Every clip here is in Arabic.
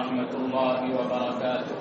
ورحمة الله وبركاته.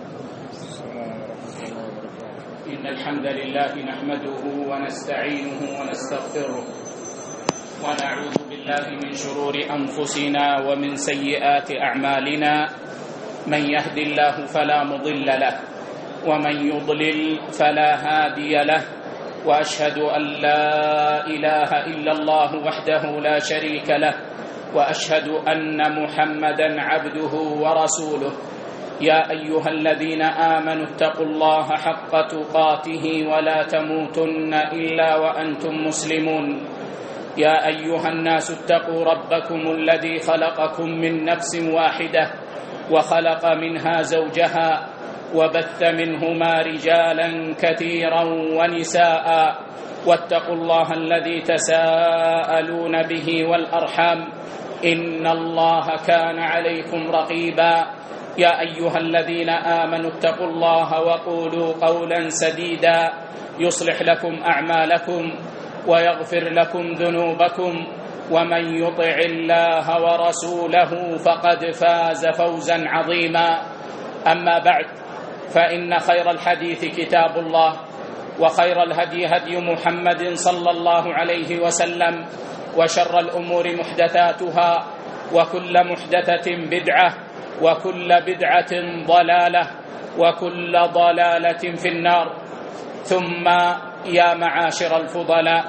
إن الحمد لله نحمده ونستعينه ونستغفره ونعوذ بالله من شرور أنفسنا ومن سيئات أعمالنا. من يهد الله فلا مضل له ومن يضلل فلا هادي له، وأشهد أن لا إله إلا الله وحده لا شريك له، وأشهد أن محمدًا عبده ورسوله. يا أيها الذين آمنوا اتقوا الله حق تقاته ولا تموتن إلا وأنتم مسلمون. يا أيها الناس اتقوا ربكم الذي خلقكم من نفس واحدة وخلق منها زوجها وبث منهما رجالا كثيرا ونساء، واتقوا الله الذي تساءلون به والأرحام إن الله كان عليكم رقيبا. يا أيها الذين آمنوا اتقوا الله وقولوا قولا سديدا يصلح لكم أعمالكم ويغفر لكم ذنوبكم، ومن يطع الله ورسوله فقد فاز فوزا عظيما. أما بعد، فإن خير الحديث كتاب الله، وخير الهدي هدي محمد صلى الله عليه وسلم، وشر الأمور محدثاتها، وكل محدثة بدعة، وكل بدعة ضلالة، وكل ضلالة في النار. ثم يا معاشر الفضلاء،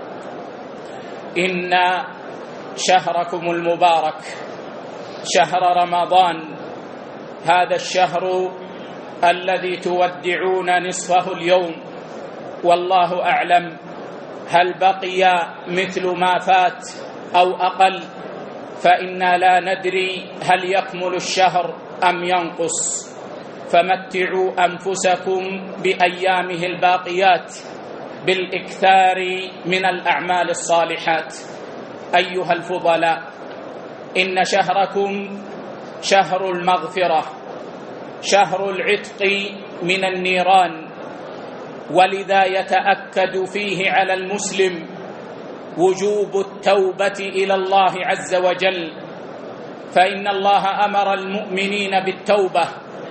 إن شهركم المبارك شهر رمضان، هذا الشهر الذي تودعون نصفه اليوم، والله أعلم هل بقي مثل ما فات أو أقل، فإنا لا ندري هل يكمل الشهر أم ينقص. فمتعوا أنفسكم بأيامه الباقيات بالإكثار من الأعمال الصالحات. أيها الفضلاء، إن شهركم شهر المغفرة، شهر العتق من النيران، ولذا يتأكد فيه على المسلم وجوب التوبة إلى الله عز وجل، فإن الله أمر المؤمنين بالتوبة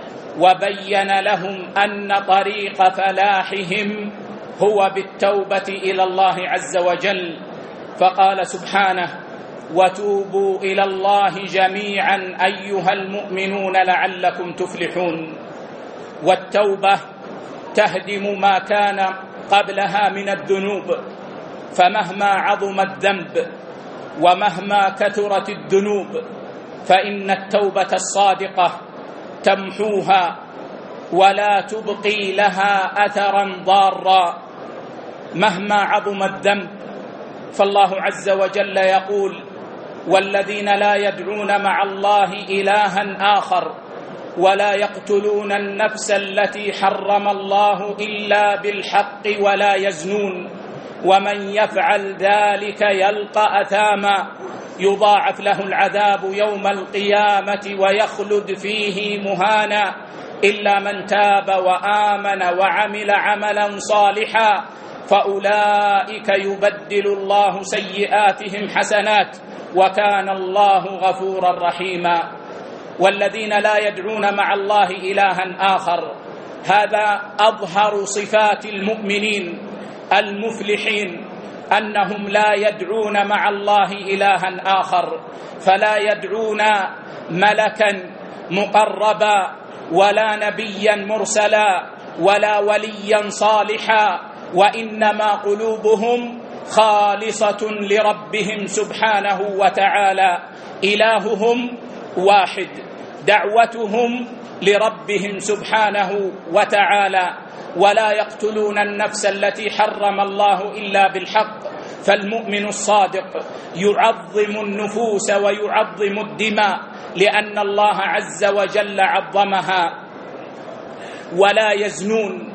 وبين لهم أن طريق فلاحهم هو بالتوبة إلى الله عز وجل، فقال سبحانه: وتوبوا إلى الله جميعا أيها المؤمنون لعلكم تفلحون. والتوبة تهدم ما كان قبلها من الذنوب، فمهما عظم الذنب ومهما كثرت الذنوب فإن التوبة الصادقة تمحوها ولا تبقي لها أثرا ضارا مهما عظم الذنب. فالله عز وجل يقول: والذين لا يدعون مع الله إلها آخر ولا يقتلون النفس التي حرم الله إلا بالحق ولا يزنون ومن يفعل ذلك يلقى أثاما يضاعف له العذاب يوم القيامة ويخلد فيه مهانا إلا من تاب وآمن وعمل عملا صالحا فأولئك يبدل الله سيئاتهم حسنات وكان الله غفورا رحيما. والذين لا يدعون مع الله إلها آخر، هذا أظهر صفات المؤمنين المفلحين، أنهم لا يدعون مع الله إلها آخر، فلا يدعون ملكا مقربا ولا نبيا مرسلا ولا وليا صالحا، وإنما قلوبهم خالصة لربهم سبحانه وتعالى. إلههم واحد، دعوتهم لربهم سبحانه وتعالى، ولا يقتلون النفس التي حرم الله إلا بالحق. فالمؤمن الصادق يعظم النفوس ويعظم الدماء لأن الله عز وجل عظمها. ولا يزنون،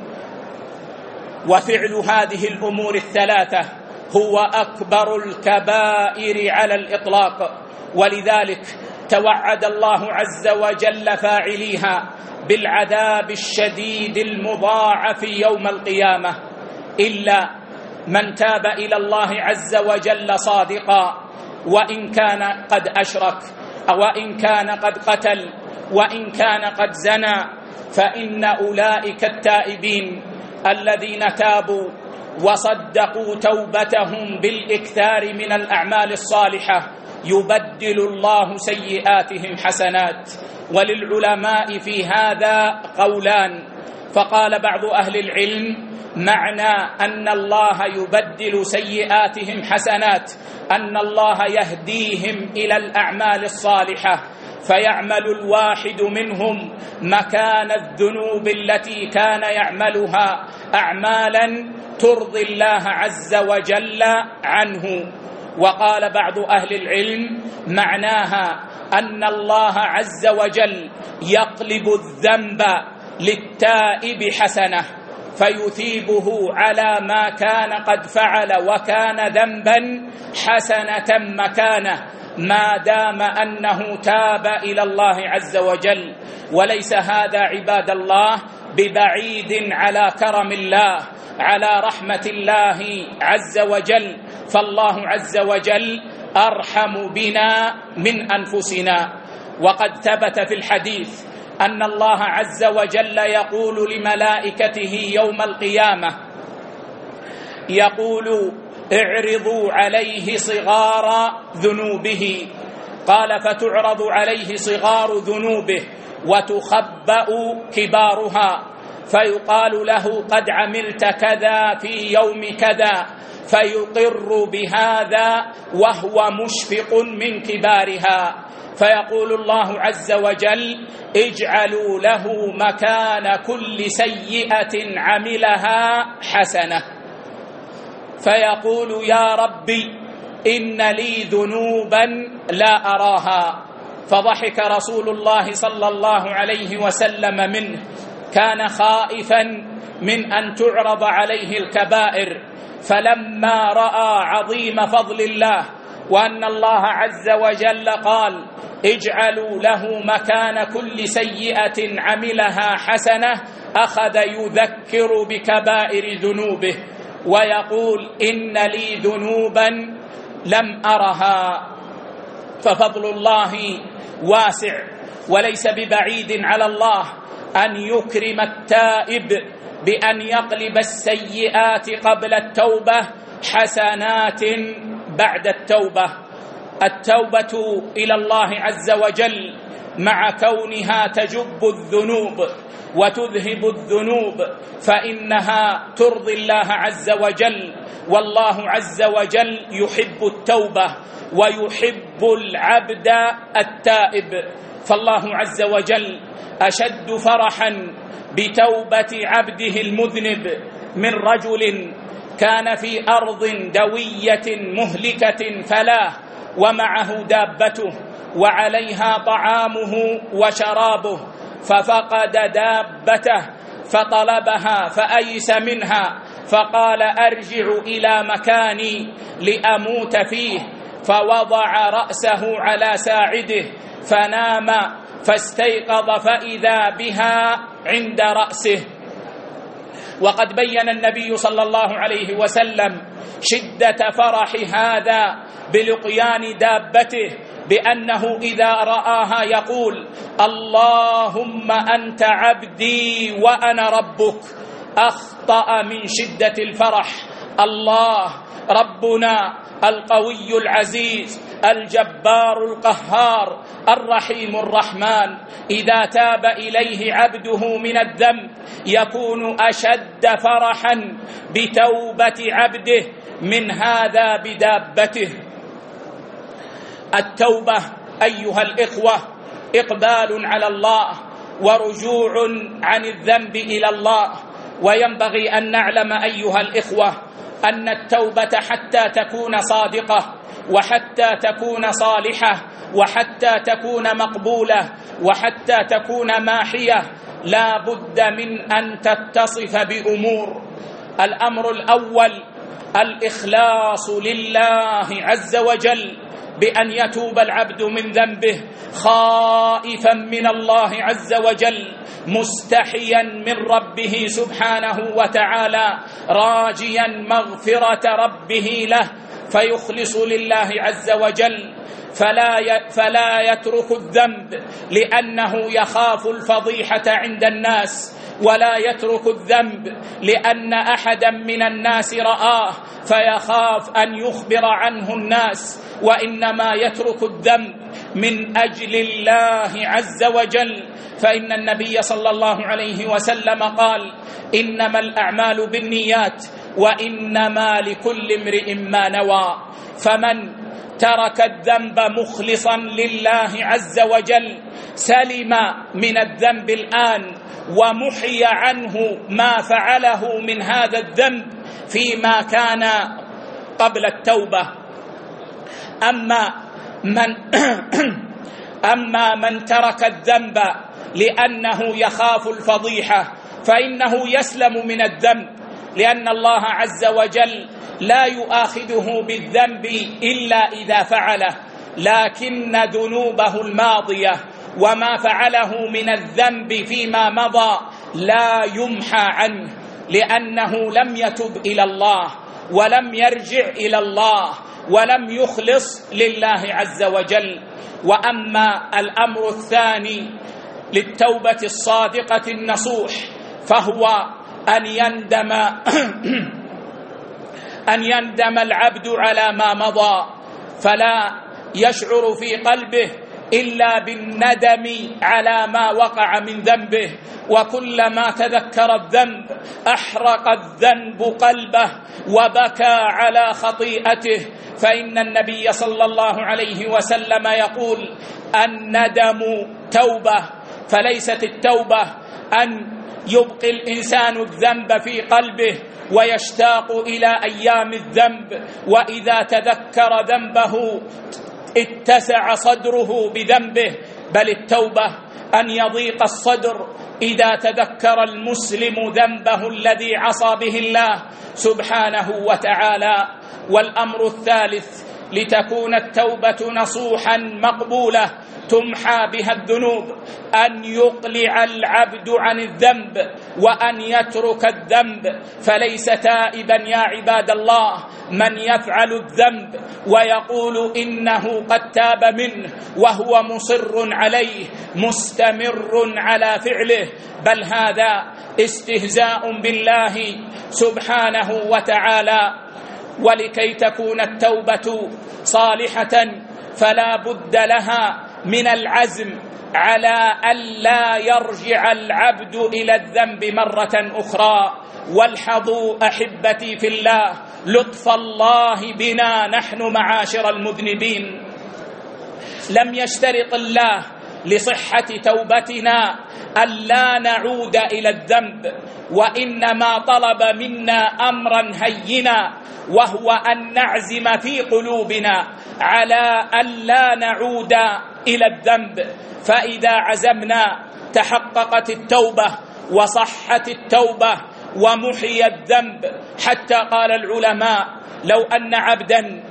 وفعل هذه الأمور الثلاثة هو أكبر الكبائر على الإطلاق، ولذلك توعد الله عز وجل فاعليها بالعذاب الشديد المضاعف يوم القيامة إلا من تاب إلى الله عز وجل صادقا، وإن كان قد أشرك أو إن كان قد قتل وإن كان قد زنى، فإن أولئك التائبين الذين تابوا وصدقوا توبتهم بالإكثار من الأعمال الصالحة يبدل الله سيئاتهم حسنات. وللعلماء في هذا قولان، فقال بعض أهل العلم: معنى أن الله يبدل سيئاتهم حسنات أن الله يهديهم إلى الأعمال الصالحة، فيعمل الواحد منهم مكان الذنوب التي كان يعملها أعمالا ترضي الله عز وجل عنه. وقال بعض أهل العلم: معناها أن الله عز وجل يقلب الذنب للتائب حسنة، فيثيبه على ما كان قد فعل وكان ذنبا حسنة مكانه، ما دام أنه تاب إلى الله عز وجل. وليس هذا عباد الله ببعيد على كرم الله، على رحمة الله عز وجل، فالله عز وجل أرحم بنا من أنفسنا. وقد ثبت في الحديث أن الله عز وجل يقول لملائكته يوم القيامة، يقول: اعرضوا عليه صغار ذنوبه. قال: فتعرض عليه صغار ذنوبه وتخبأ كبارها، فيقال له: قد عملت كذا في يوم كذا، فيقر بهذا وهو مشفق من كبارها، فيقول الله عز وجل: اجعلوا له مكان كل سيئة عملها حسنة. فيقول: يا ربي إن لي ذنوبا لا أراها. فضحك رسول الله صلى الله عليه وسلم منه، كان خائفا من أن تعرض عليه الكبائر، فلما رأى عظيم فضل الله وأن الله عز وجل قال: اجعلوا له مكان كل سيئة عملها حسنة، أخذ يذكر بكبائر ذنوبه ويقول: إن لي ذنوبا لم أرها. ففضل الله واسع، وليس ببعيد على الله أن يكرم التائب بأن يقلب السيئات قبل التوبة حسنات بعد التوبة. التوبة إلى الله عز وجل مع كونها تجب الذنوب وتذهب الذنوب فإنها ترضي الله عز وجل، والله عز وجل يحب التوبة ويحب العبد التائب. فالله عز وجل أشد فرحا بتوبة عبده المذنب من رجل كان في أرض دوية مهلكة فلاه ومعه دابته وعليها طعامه وشرابه، ففقد دابته فطلبها فأيس منها، فقال: أرجع إلى مكاني لأموت فيه، فوضع رأسه على ساعده فنام، فاستيقظ فإذا بها عند رأسه. وقد بين النبي صلى الله عليه وسلم شدة فرح هذا بلقيان دابته، بأنه إذا رآها يقول: اللهم أنت عبدي وأنا ربك. أخطأ من شدة الفرح. الله ربنا القوي العزيز الجبار القهار الرحيم الرحمن، إذا تاب إليه عبده من الذنب يكون أشد فرحا بتوبة عبده من هذا بدابته. التوبة أيها الإخوة إقبال على الله ورجوع عن الذنب إلى الله. وينبغي أن نعلم أيها الإخوة أن التوبة حتى تكون صادقة، وحتى تكون صالحة، وحتى تكون مقبولة، وحتى تكون ماحية، لا بد من أن تتصف بأمور. الأمر الأول الإخلاص لله عز وجل، بأن يتوب العبد من ذنبه خائفا من الله عز وجل، مستحيا من ربه سبحانه وتعالى، راجيا مغفرة ربه له، فيخلص لله عز وجل، فلا يترك الذنب لأنه يخاف الفضيحة عند الناس، ولا يترك الذنب لأن أحدا من الناس رآه فيخاف أن يخبر عنه الناس، وإنما يترك الذنب من أجل الله عز وجل. فإن النبي صلى الله عليه وسلم قال: إنما الأعمال بالنيات وإنما لكل امرئ ما نوى. فمن ترك الذنب مخلصا لله عز وجل سلم من الذنب الآن، ومحي عنه ما فعله من هذا الذنب فيما كان قبل التوبة. أما من ترك الذنب لأنه يخاف الفضيحة فإنه يسلم من الذنب، لأن الله عز وجل لا يؤاخذه بالذنب إلا إذا فعله، لكن ذنوبه الماضية وما فعله من الذنب فيما مضى لا يمحى عنه، لأنه لم يتب إلى الله ولم يرجع إلى الله ولم يخلص لله عز وجل. وأما الأمر الثاني للتوبة الصادقة النصوح فهو أن يندم العبد على ما مضى، فلا يشعر في قلبه إلا بالندم على ما وقع من ذنبه، وكلما تذكر الذنب أحرق الذنب قلبه وبكى على خطيئته. فإن النبي صلى الله عليه وسلم يقول: الندم توبة، فليست التوبة أن يبقي الإنسان الذنب في قلبه ويشتاق إلى أيام الذنب، وإذا تذكر ذنبه اتسع صدره بذنبه، بل التوبة أن يضيق الصدر إذا تذكر المسلم ذنبه الذي عصى به الله سبحانه وتعالى. والأمر الثالث لتكون التوبة نصوحا مقبولة تمحى بها الذنوب أن يقلع العبد عن الذنب وأن يترك الذنب. فليس تائبا يا عباد الله من يفعل الذنب ويقول إنه قد تاب منه وهو مصر عليه مستمر على فعله، بل هذا استهزاء بالله سبحانه وتعالى. ولكي تكون التوبة صالحة فلا بد لها من العزم على ألا يرجع العبد إلى الذنب مرة أخرى. والحظوا أحبتي في الله لطف الله بنا نحن معاشر المذنبين. لم يشترط الله لصحة توبتنا ألا نعود إلى الذنب، وإنما طلب منا أمرا هينا، وهو أن نعزم في قلوبنا على ألا نعود إلى الذنب. فإذا عزمنا تحققت التوبة وصحت التوبة ومحي الذنب. حتى قال العلماء: لو أن عبدا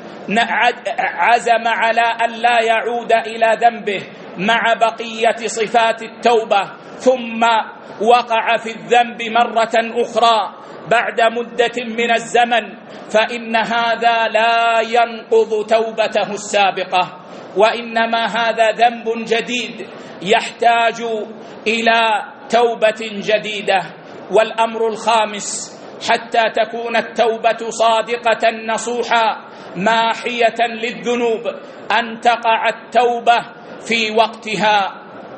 عزم على ألا يعود إلى ذنبه مع بقية صفات التوبة ثم وقع في الذنب مرة أخرى بعد مدة من الزمن، فإن هذا لا ينقض توبته السابقة، وإنما هذا ذنب جديد يحتاج إلى توبة جديدة. والأمر الخامس حتى تكون التوبة صادقة نصوحا ماحية للذنوب أن تقع التوبة في وقتها.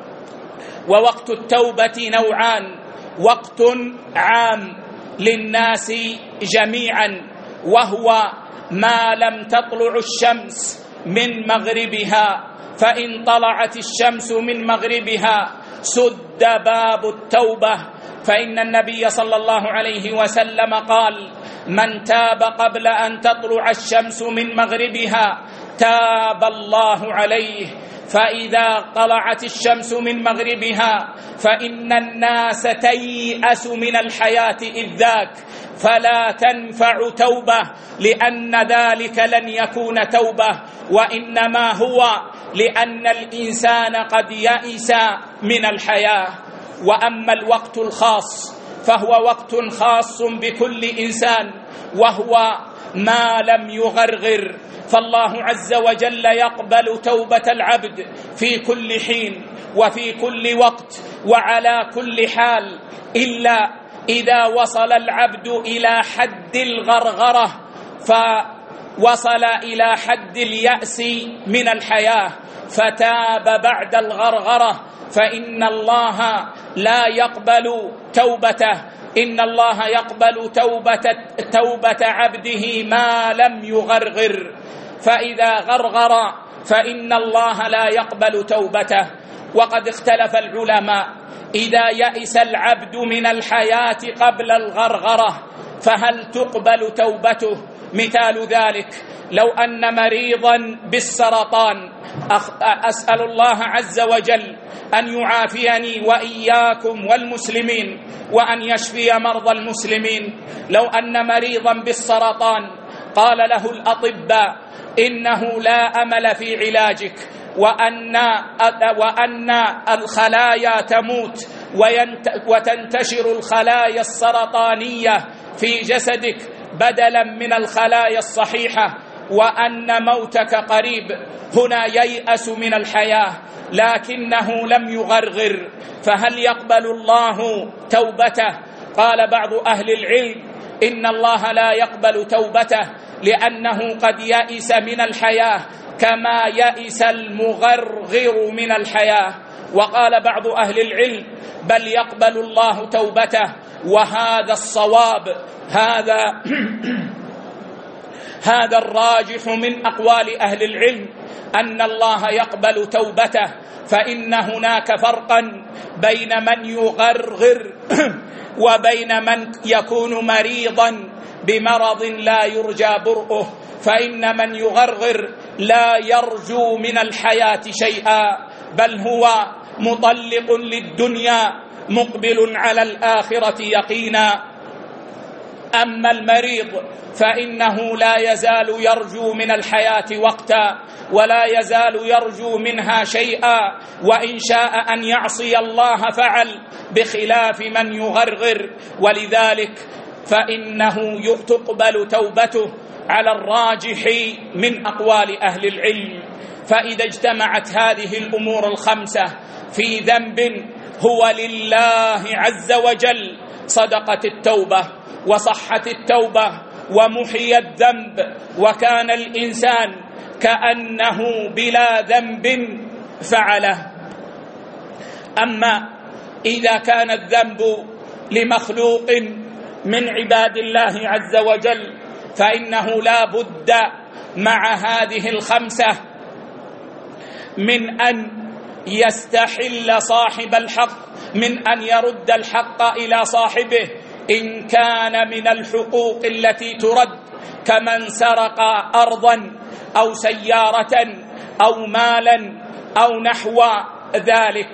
ووقت التوبة نوعان: وقت عام للناس جميعا وهو ما لم تطلع الشمس من مغربها، فإن طلعت الشمس من مغربها سد باب التوبة. فإن النبي صلى الله عليه وسلم قال: من تاب قبل أن تطلع الشمس من مغربها تاب الله عليه. فإذا طلعت الشمس من مغربها فإن الناس تيأس من الحياة إذ ذاك، فلا تنفع توبة، لأن ذلك لن يكون توبة، وإنما هو لأن الإنسان قد يئس من الحياة. وأما الوقت الخاص فهو وقت خاص بكل إنسان، وهو ما لم يغرغر فالله عز وجل يقبل توبة العبد في كل حين وفي كل وقت وعلى كل حال، إلا إذا وصل العبد إلى حد الغرغرة، فوصل إلى حد اليأس من الحياة فتاب بعد الغرغرة، فإن الله لا يقبل توبته. إن الله يقبل توبة عبده ما لم يغرغر، فإذا غرغر فإن الله لا يقبل توبته. وقد اختلف العلماء إذا يئس العبد من الحياة قبل الغرغرة فهل تقبل توبته؟ مثال ذلك لو أن مريضا بالسرطان، أسأل الله عز وجل أن يعافيني وإياكم والمسلمين وأن يشفي مرضى المسلمين، لو أن مريضا بالسرطان قال له الأطباء إنه لا أمل في علاجك، وأن الخلايا تموت وتنتشر الخلايا السرطانية في جسدك بدلا من الخلايا الصحيحة، وأن موتك قريب، هنا ييأس من الحياة لكنه لم يغرغر، فهل يقبل الله توبته؟ قال بعض أهل العلم إن الله لا يقبل توبته لأنه قد يئس من الحياة كما يئس المغرغر من الحياة. وقال بعض أهل العلم بل يقبل الله توبته، وهذا الصواب، هذا الراجح من أقوال أهل العلم أن الله يقبل توبته، فإن هناك فرقا بين من يغرغر وبين من يكون مريضا بمرض لا يرجى برؤه، فإن من يغرغر لا يرجو من الحياة شيئا بل هو مطلق للدنيا مقبل على الآخرة يقينا. أما المريض فإنه لا يزال يرجو من الحياة وقتا ولا يزال يرجو منها شيئا، وإن شاء أن يعصي الله فعل، بخلاف من يغرغر، ولذلك فإنه تقبل توبته على الراجح من أقوال أهل العلم. فإذا اجتمعت هذه الأمور الخمسة في ذنب هو لله عز وجل صدقت التوبة وصحت التوبة ومحي الذنب، وكان الإنسان كأنه بلا ذنب فعله. أما إذا كان الذنب لمخلوق من عباد الله عز وجل فإنه لا بد مع هذه الخمسة من أن يستحل صاحب الحق، من أن يرد الحق إلى صاحبه إن كان من الحقوق التي ترد، كمن سرق أرضا أو سيارة أو مالا أو نحو ذلك،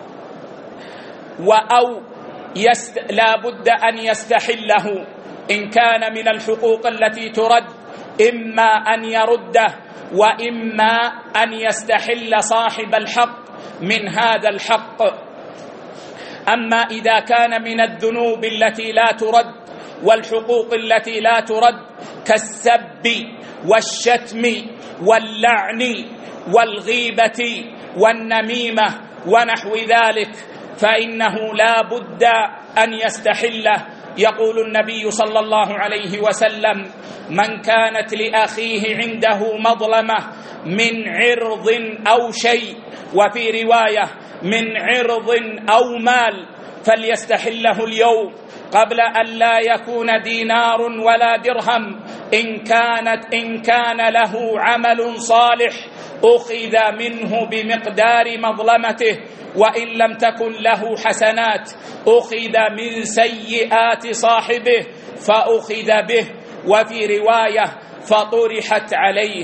لا بد أن يستحله إن كان من الحقوق التي ترد، إما أن يرده وإما أن يستحل صاحب الحق من هذا الحق. أما إذا كان من الذنوب التي لا ترد والحقوق التي لا ترد كالسب والشتم واللعن والغيبة والنميمة ونحو ذلك فإنه لا بد أن يستحله. يقول النبي صلى الله عليه وسلم: من كانت لأخيه عنده مظلمة من عرض أو شيء، وفي رواية من عرض أو مال، فليستحله اليوم قبل أن لا يكون دينار ولا درهم. إن كان له عمل صالح أخذ منه بمقدار مظلمته، وإن لم تكن له حسنات أخذ من سيئات صاحبه فأخذ به، وفي رواية فطرحت عليه.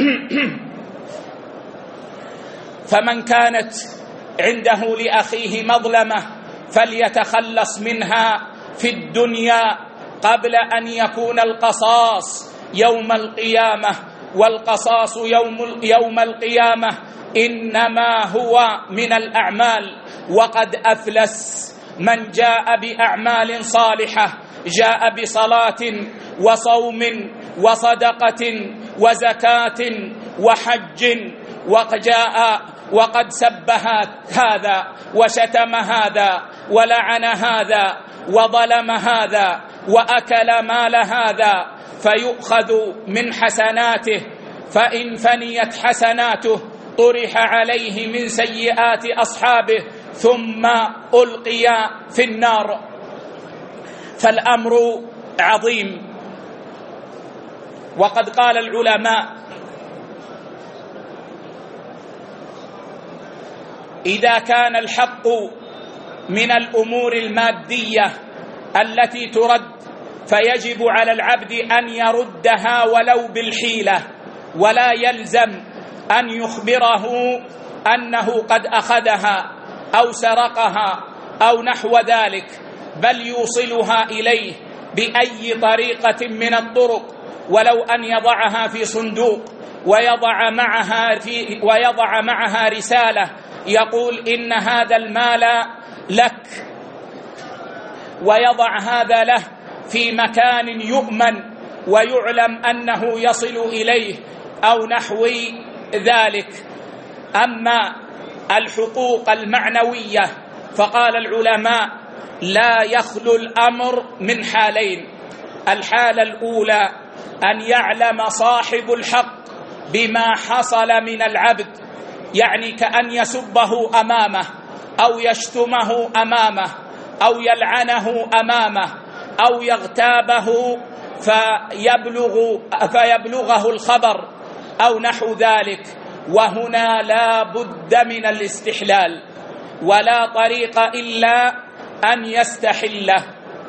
فمن كانت عنده لأخيه مظلمة فليتخلص منها في الدنيا قبل أن يكون القصاص يوم القيامة، والقصاص يوم القيامة إنما هو من الأعمال. وقد أفلس من جاء بأعمال صالحة، جاء بصلاة وصوم وصدقة وزكاة وحج، وجاء وقد سب هذا وشتم هذا ولعن هذا وظلم هذا وأكل مال هذا، فيؤخذ من حسناته، فإن فنيت حسناته طرح عليه من سيئات أصحابه ثم ألقي في النار. فالأمر عظيم. وقد قال العلماء: إذا كان الحق من الأمور المادية التي ترد، فيجب على العبد أن يردها ولو بالحيلة، ولا يلزم أن يخبره أنه قد أخذها أو سرقها أو نحو ذلك، بل يوصلها إليه بأي طريقة من الطرق، ولو أن يضعها في صندوق ويضع معها رسالة يقول إن هذا المال لك، ويضع هذا له في مكان يؤمن ويعلم أنه يصل إليه أو نحو ذلك. أما الحقوق المعنوية فقال العلماء: لا يخلو الأمر من حالين. الحالة الأولى أن يعلم صاحب الحق بما حصل من العبد، يعني كأن يسبه أمامه أو يشتمه أمامه أو يلعنه أمامه أو يغتابه فيبلغه الخبر أو نحو ذلك، وهنا لا بد من الاستحلال، ولا طريق إلا أن يستحله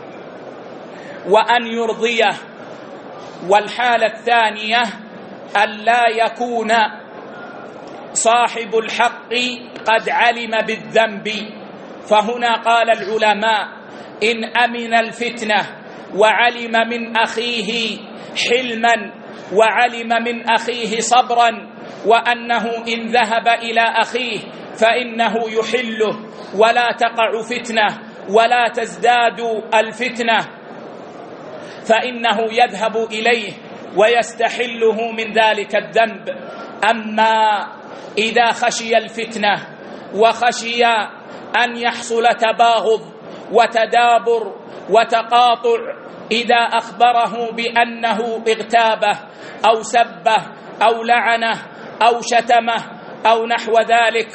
وأن يرضيه. والحالة الثانية أن لا يكون صاحب الحق قد علم بالذنب، فهنا قال العلماء: إن أمن الفتنة وعلم من أخيه حلما وعلم من أخيه صبرا، وأنه إن ذهب إلى أخيه فإنه يحله ولا تقع فتنة ولا تزداد الفتنة، فإنه يذهب إليه ويستحله من ذلك الذنب. أما إذا خشي الفتنة وخشي أن يحصل تباغض وتدابر وتقاطع، إذا أخبره بأنه اغتابه أو سبه أو لعنه أو شتمه أو نحو ذلك،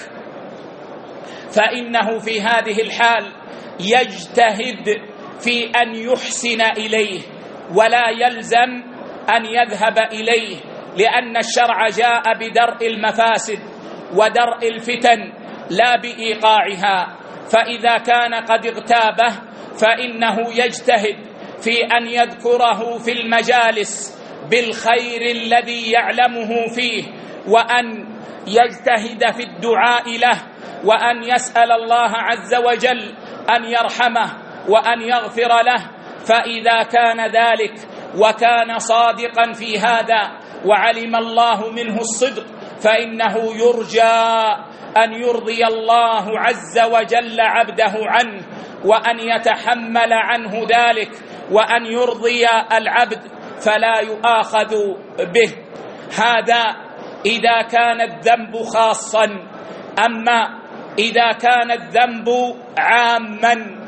فإنه في هذه الحال يجتهد في أن يحسن إليه، ولا يلزم أن يذهب إليه، لأن الشرع جاء بدرء المفاسد ودرء الفتن لا بإيقاعها. فإذا كان قد اغتابه فإنه يجتهد في أن يذكره في المجالس بالخير الذي يعلمه فيه، وأن يجتهد في الدعاء له، وأن يسأل الله عز وجل أن يرحمه وأن يغفر له. فإذا كان ذلك وكان صادقا في هذا وعلم الله منه الصدق، فإنه يرجى أن يرضي الله عز وجل عبده عنه، وأن يتحمل عنه ذلك، وأن يرضي العبد فلا يؤاخذ به. هذا إذا كان الذنب خاصا. أما إذا كان الذنب عاما،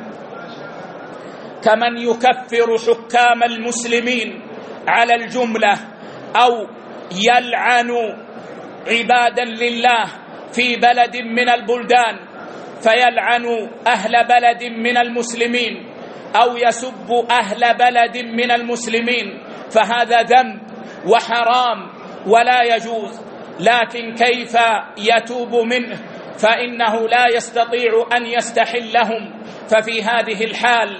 كمن يكفر حكام المسلمين على الجملة، أو يلعن عبادا لله في بلد من البلدان فيلعن أهل بلد من المسلمين، أو يسب أهل بلد من المسلمين، فهذا ذنب وحرام ولا يجوز. لكن كيف يتوب منه؟ فإنه لا يستطيع أن يستحلهم، ففي هذه الحال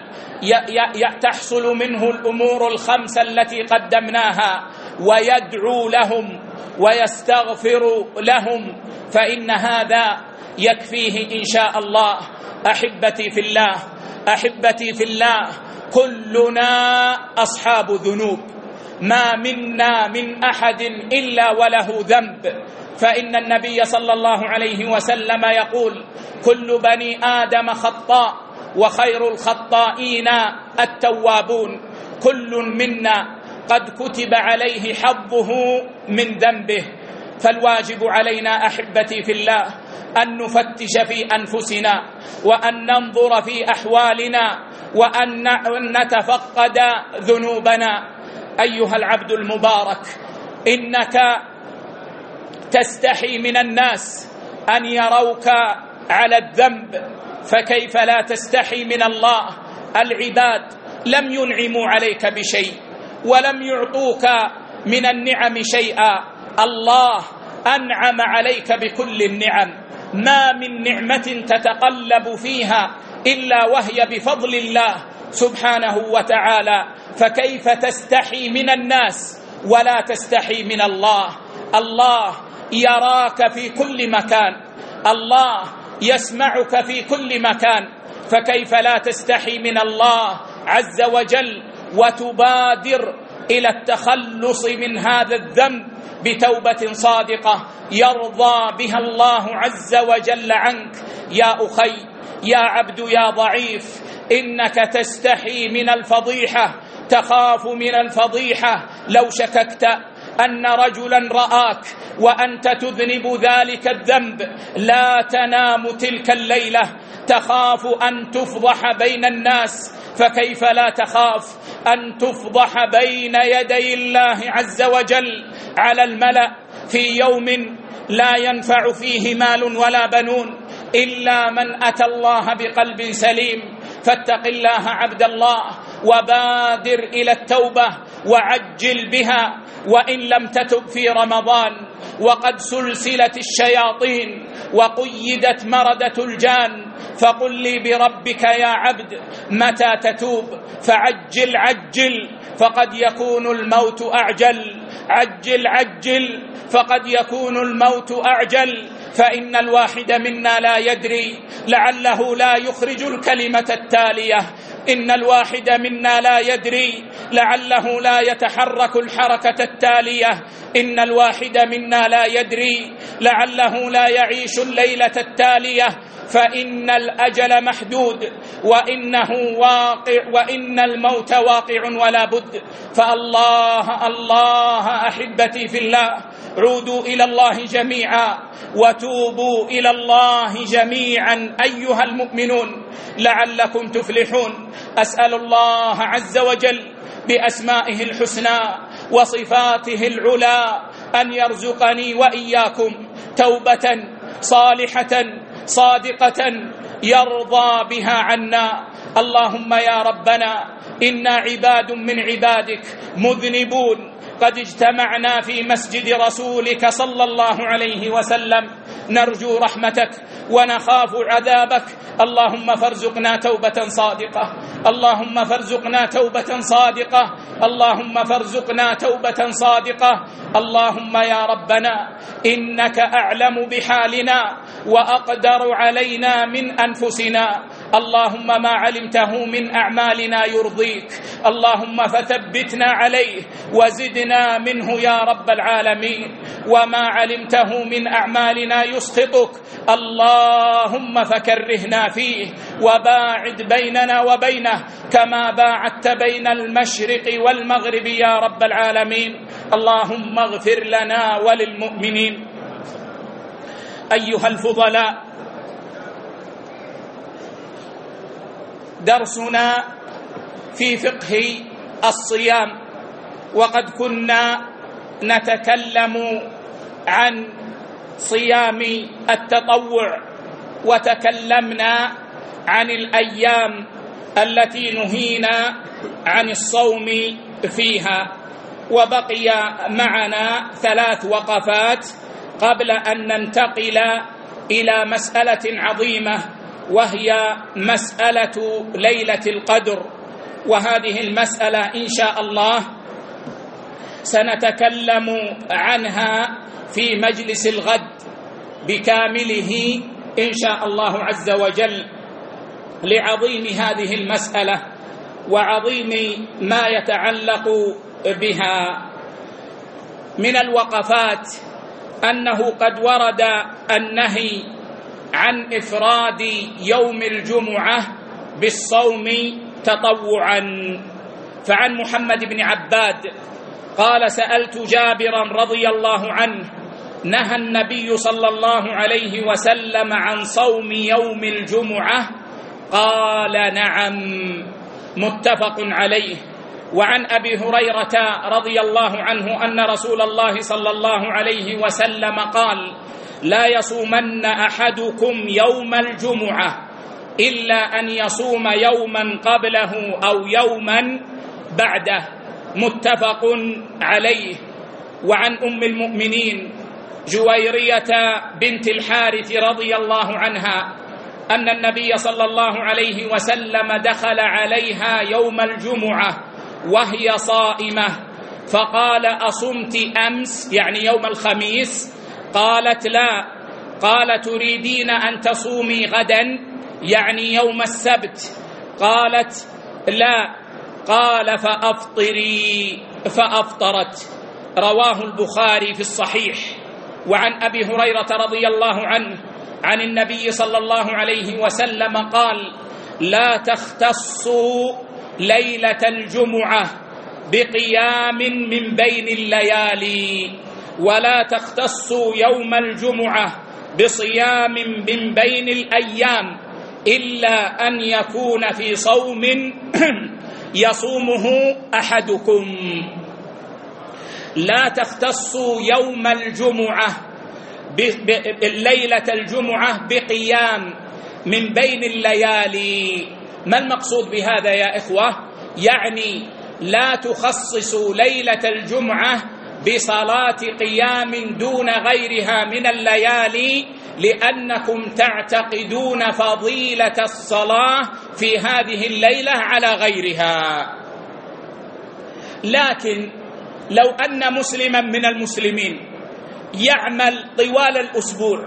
تحصل منه الأمور الخمسة التي قدمناها، ويدعو لهم ويستغفر لهم، فإن هذا يكفيه إن شاء الله. أحبتي في الله، أحبتي في الله، كلنا أصحاب ذنوب، ما منا من أحد إلا وله ذنب. فإن النبي صلى الله عليه وسلم يقول: كل بني آدم خطاء وخير الخطائين التوابون. كل منا قد كتب عليه حظه من ذنبه. فالواجب علينا أحبتي في الله أن نفتش في أنفسنا، وأن ننظر في أحوالنا، وأن نتفقد ذنوبنا. أيها العبد المبارك، إنك تستحي من الناس أن يروك على الذنب، فكيف لا تستحي من الله؟ العباد لم ينعموا عليك بشيء ولم يعطوك من النعم شيئا، الله أنعم عليك بكل النعم. ما من نعمة تتقلب فيها إلا وهي بفضل الله سبحانه وتعالى، فكيف تستحي من الناس ولا تستحي من الله؟ الله يراك في كل مكان، الله يسمعك في كل مكان، فكيف لا تستحي من الله عز وجل وتبادر إلى التخلص من هذا الذنب بتوبة صادقة يرضى بها الله عز وجل عنك. يا أخي، يا عبد، يا ضعيف، إنك تستحي من الفضيحة، تخاف من الفضيحة لو شككت أن رجلا رآك وأنت تذنب ذلك الذنب لا تنام تلك الليلة، تخاف أن تفضح بين الناس، فكيف لا تخاف أن تفضح بين يدي الله عز وجل على الملأ في يوم لا ينفع فيه مال ولا بنون إلا من أتى الله بقلب سليم؟ فاتق الله عبد الله وبادر إلى التوبة وعجل بها، وإن لم تتب في رمضان وقد سلسلت الشياطين وقيدت مردة الجان، فقل لي بربك يا عبد متى تتوب؟ فعجل عجل فقد يكون الموت أعجل، عجل عجل فقد يكون الموت أعجل. فإن الواحد منا لا يدري لعله لا يخرج الكلمة التالية، إن الواحد منا لا يدري لعله لا يتحرك الحركة التالية، إن الواحد منا لا يدري لعله لا يعيش الليلة التالية، فإن الأجل محدود وإنه واقع، وإن الموت واقع ولا بد. فالله الله أحبتي في الله، عودوا إلى الله جميعا وتوبوا إلى الله جميعا أيها المؤمنون لعلكم تفلحون. أسأل الله عز وجل بأسمائه الحسنى وصفاته العلى أن يرزقني وإياكم توبة صالحة صادقة يرضى بها عنا. اللهم يا ربنا، إنا عباد من عبادك مذنبون قد اجتمعنا في مسجد رسولك صلى الله عليه وسلم نرجو رحمتك ونخاف عذابك. اللهم فارزقنا توبة صادقة، اللهم فارزقنا توبة صادقة، اللهم فارزقنا توبة صادقة. اللهم يا ربنا، إنك أعلم بحالنا وأقدر علينا من أنفسنا، اللهم ما علمته من أعمالنا يرضيك اللهم فثبتنا عليه وزدنا منه يا رب العالمين، وما علمته من أعمالنا يسخطك اللهم فكرهنا فيه وباعد بيننا وبينه كما باعدت بين المشرق والمغرب يا رب العالمين. اللهم اغفر لنا وللمؤمنين. أيها الفضلاء، درسنا في فقه الصيام، وقد كنا نتكلم عن صيام التطوع وتكلمنا عن الأيام التي نهينا عن الصوم فيها، وبقي معنا 3 وقفات قبل أن ننتقل إلى مسألة عظيمة وهي مسألة ليلة القدر. وهذه المسألة إن شاء الله سنتكلم عنها في مجلس الغد بكامله إن شاء الله عز وجل، لعظيم هذه المسألة وعظيم ما يتعلق بها. من الوقفات أنه قد ورد النهي عن إفراد يوم الجمعة بالصوم تطوعا، فعن محمد بن عباد قال: سألت جابرا رضي الله عنه: نهى النبي صلى الله عليه وسلم عن صوم يوم الجمعة؟ قال: نعم. متفق عليه. وعن أبي هريرة رضي الله عنه أن رسول الله صلى الله عليه وسلم قال: لا يصومن أحدكم يوم الجمعة إلا أن يصوم يوما قبله أو يوما بعده. متفق عليه. وعن أم المؤمنين جويرية بنت الحارث رضي الله عنها أن النبي صلى الله عليه وسلم دخل عليها يوم الجمعة وهي صائمة فقال: أصمت أمس؟ يعني يوم الخميس. قالت: لا. قال: تريدين أن تصومي غدا؟ يعني يوم السبت. قالت: لا. قال: فأفطري. فأفطرت. رواه البخاري في الصحيح. وعن أبي هريرة رضي الله عنه عن النبي صلى الله عليه وسلم قال: لا تختصوا ليلة الجمعة بقيام من بين الليالي، ولا تختصوا يوم الجمعة بصيام من بين الأيام، إلا أن يكون في صوم يصومه أحدكم. لا تختصوا يوم الجمعة ليلة الجمعة بقيام من بين الليالي. ما المقصود بهذا يا إخوة؟ يعني لا تخصصوا ليلة الجمعة بصلاة قيام دون غيرها من الليالي، لأنكم تعتقدون فضيلة الصلاة في هذه الليلة على غيرها. لكن لو أن مسلما من المسلمين يعمل طوال الأسبوع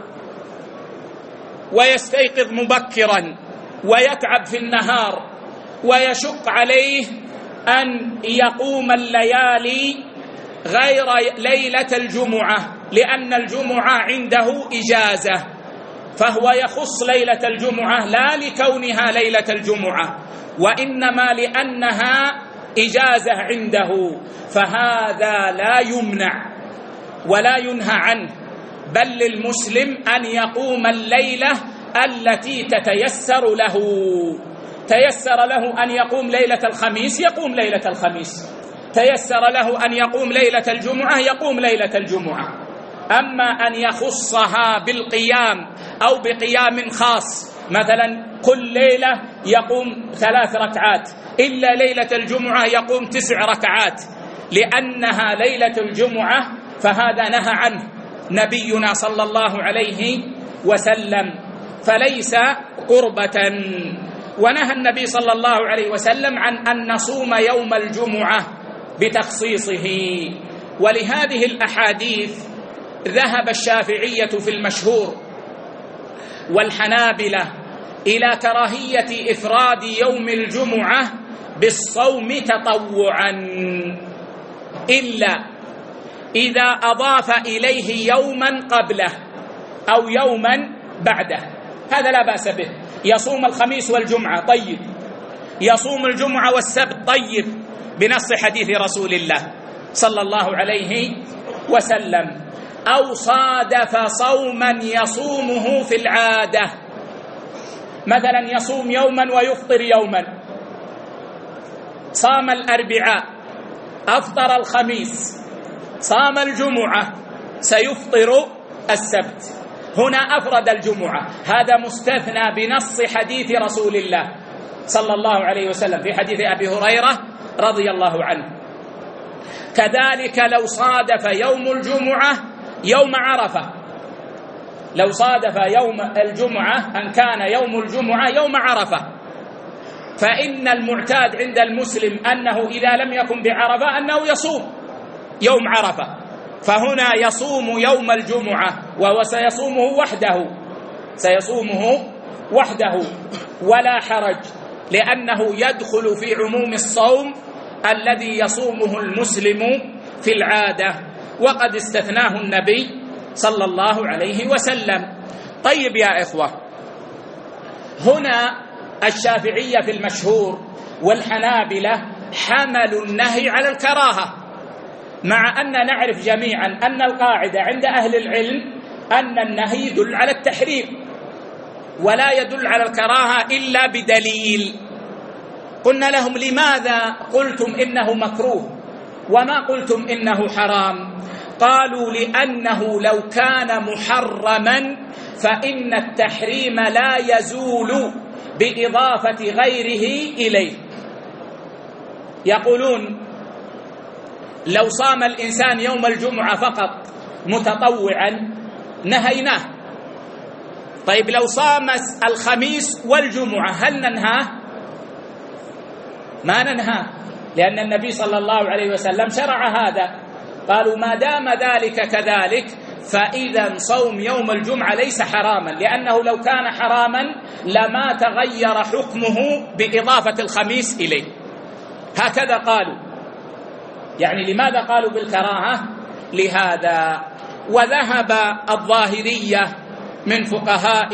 ويستيقظ مبكرا ويتعب في النهار ويشق عليه أن يقوم الليالي غير ليلة الجمعة، لأن الجمعة عنده إجازة، فهو يخص ليلة الجمعة لا لكونها ليلة الجمعة، وإنما لأنها إجازة عنده، فهذا لا يمنع ولا ينهى عنه، بل للمسلم أن يقوم الليلة التي تتيسر له. تيسر له أن يقوم ليلة الخميس يقوم ليلة الخميس، تيسر له أن يقوم ليلة الجمعة يقوم ليلة الجمعة. أما أن يخصها بالقيام أو بقيام خاص، مثلا كل ليلة يقوم 3 ركعات، إلا ليلة الجمعة يقوم 9 ركعات لأنها ليلة الجمعة، فهذا نهى عنه نبينا صلى الله عليه وسلم، فليس قربة. ونهى النبي صلى الله عليه وسلم عن أن نصوم يوم الجمعة بتخصيصه. ولهذه الأحاديث ذهب الشافعية في المشهور والحنابلة إلى كراهية إفراد يوم الجمعة بالصوم تطوعا، إلا إذا أضاف إليه يوما قبله أو يوما بعده، هذا لا بأس به. يصوم الخميس والجمعة طيب، يصوم الجمعة والسبت طيب، بنص حديث رسول الله صلى الله عليه وسلم. أو صادف صوما يصومه في العادة، مثلا يصوم يوما ويفطر يوما، صام الأربعاء أفطر الخميس، صام الجمعة سيفطر السبت، هنا أفرد الجمعة، هذا مستثنى بنص حديث رسول الله صلى الله عليه وسلم في حديث أبي هريرة رضي الله عنه. كذلك لو صادف يوم الجمعة يوم عرفة، لو صادف يوم الجمعة أن كان يوم الجمعة يوم عرفة، فإن المعتاد عند المسلم أنه إذا لم يكن بعرفة أنه يصوم يوم عرفة، فهنا يصوم يوم الجمعة وهو سيصومه وحده ولا حرج، لأنه يدخل في عموم الصوم الذي يصومه المسلم في العادة، وقد استثناه النبي صلى الله عليه وسلم. طيب يا إخوة، هنا الشافعية في المشهور والحنابلة حملوا النهي على الكراهة، مع أن نعرف جميعا أن القاعدة عند أهل العلم أن النهي يدل على التحريم ولا يدل على الكراهة إلا بدليل. قلنا لهم: لماذا قلتم إنه مكروه وما قلتم إنه حرام؟ قالوا: لأنه لو كان محرما فإن التحريم لا يزول بإضافة غيره إليه. يقولون: لو صام الإنسان يوم الجمعة فقط متطوعا نهيناه. طيب لو صام الخميس والجمعة هل ننهاه؟ ما ننهاه، لأن النبي صلى الله عليه وسلم شرع هذا. قالوا: ما دام ذلك كذلك فإذا صوم يوم الجمعة ليس حراما، لأنه لو كان حراما لما تغير حكمه بإضافة الخميس إليه. هكذا قالوا. يعني لماذا قالوا بالكراهة؟ لهذا. وذهب الظاهرية من فقهاء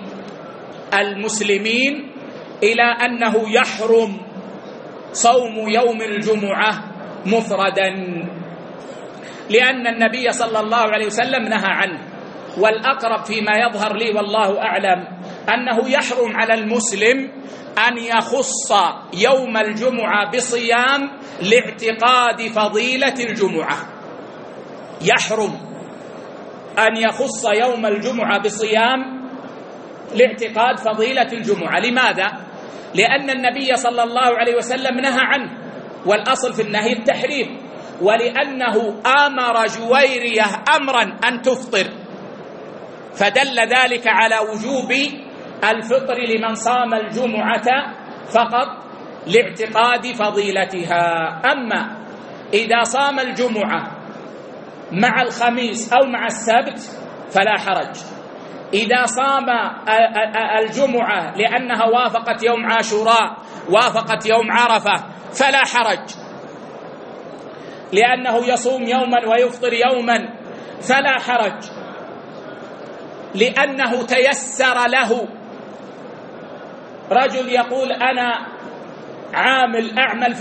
المسلمين إلى أنه يحرم صوم يوم الجمعة مفردا، لأن النبي صلى الله عليه وسلم نهى عنه. والأقرب فيما يظهر لي والله أعلم أنه يحرم على المسلم أن يخص يوم الجمعة بصيام لاعتقاد فضيلة الجمعة. يحرم أن يخص يوم الجمعة بصيام لاعتقاد فضيلة الجمعة. لماذا؟ لأن النبي صلى الله عليه وسلم نهى عنه، والأصل في النهي التحريم، ولأنه آمر جويرية أمرا أن تفطر، فدل ذلك على وجوب الفطر لمن صام الجمعة فقط لاعتقاد فضيلتها. أما إذا صام الجمعة مع الخميس أو مع السبت فلا حرج. إذا صام الجمعة لأنها وافقت يوم عاشوراء، وافقت يوم عرفة، فلا حرج، لأنه يصوم يوما ويفطر يوما، فلا حرج، لأنه تيسر له. رجل يقول: أنا أعمل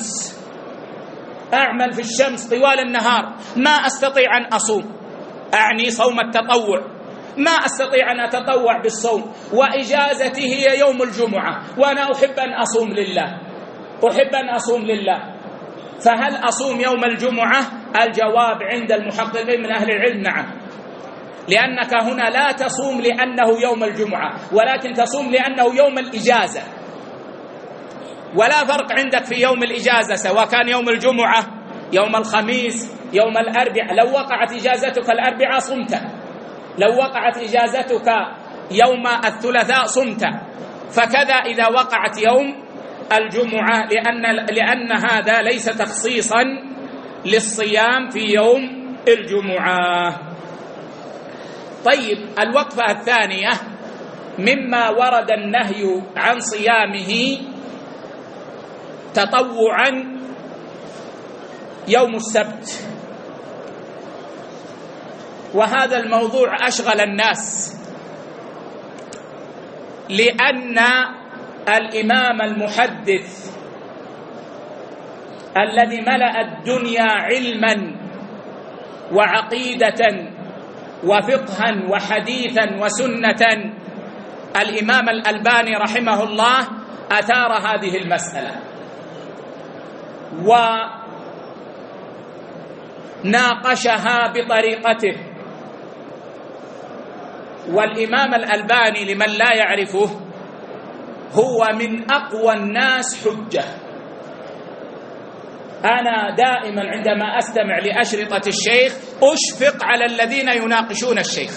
في الشمس طوال النهار، ما أستطيع أن أصوم، أعني صوم التطوع، ما أستطيع أن أتطوع بالصوم، وإجازتي هي يوم الجمعة، وأنا أحب أن أصوم لله، فهل أصوم يوم الجمعة؟ الجواب عند المحققين من أهل العلم: نعم، لأنك هنا لا تصوم لأنه يوم الجمعة، ولكن تصوم لأنه يوم الإجازة. ولا فرق عندك في يوم الإجازة، سواء كان يوم الجمعة، يوم الخميس، يوم الأربعاء. لو وقعت إجازتك الأربعاء صمت، لو وقعت إجازتك يوم الثلاثاء صمت، فكذا إذا وقعت يوم الجمعة، لأن هذا ليس تخصيصا للصيام في يوم الجمعة. طيب، الوقفة الثانية مما ورد النهي عن صيامه تطوعا يوم السبت، وهذا الموضوع أشغل الناس، لأن الإمام المحدث الذي ملأ الدنيا علما وعقيدة وفقها وحديثا وسنة، الإمام الألباني رحمه الله أثار هذه المسألة وناقشها بطريقته. والإمام الألباني لمن لا يعرفه هو من أقوى الناس حجة. أنا دائما عندما أستمع لأشرطة الشيخ أشفق على الذين يناقشون الشيخ،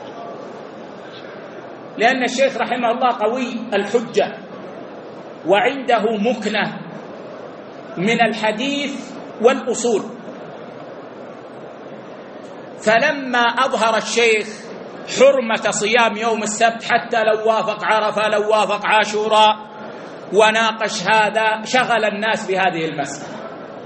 لأن الشيخ رحمه الله قوي الحجة وعنده مكنة من الحديث والأصول. فلما أظهر الشيخ حرمة صيام يوم السبت حتى لو وافق عرفة، لو وافق عاشوراء، وناقش هذا، شغل الناس بهذه المسألة.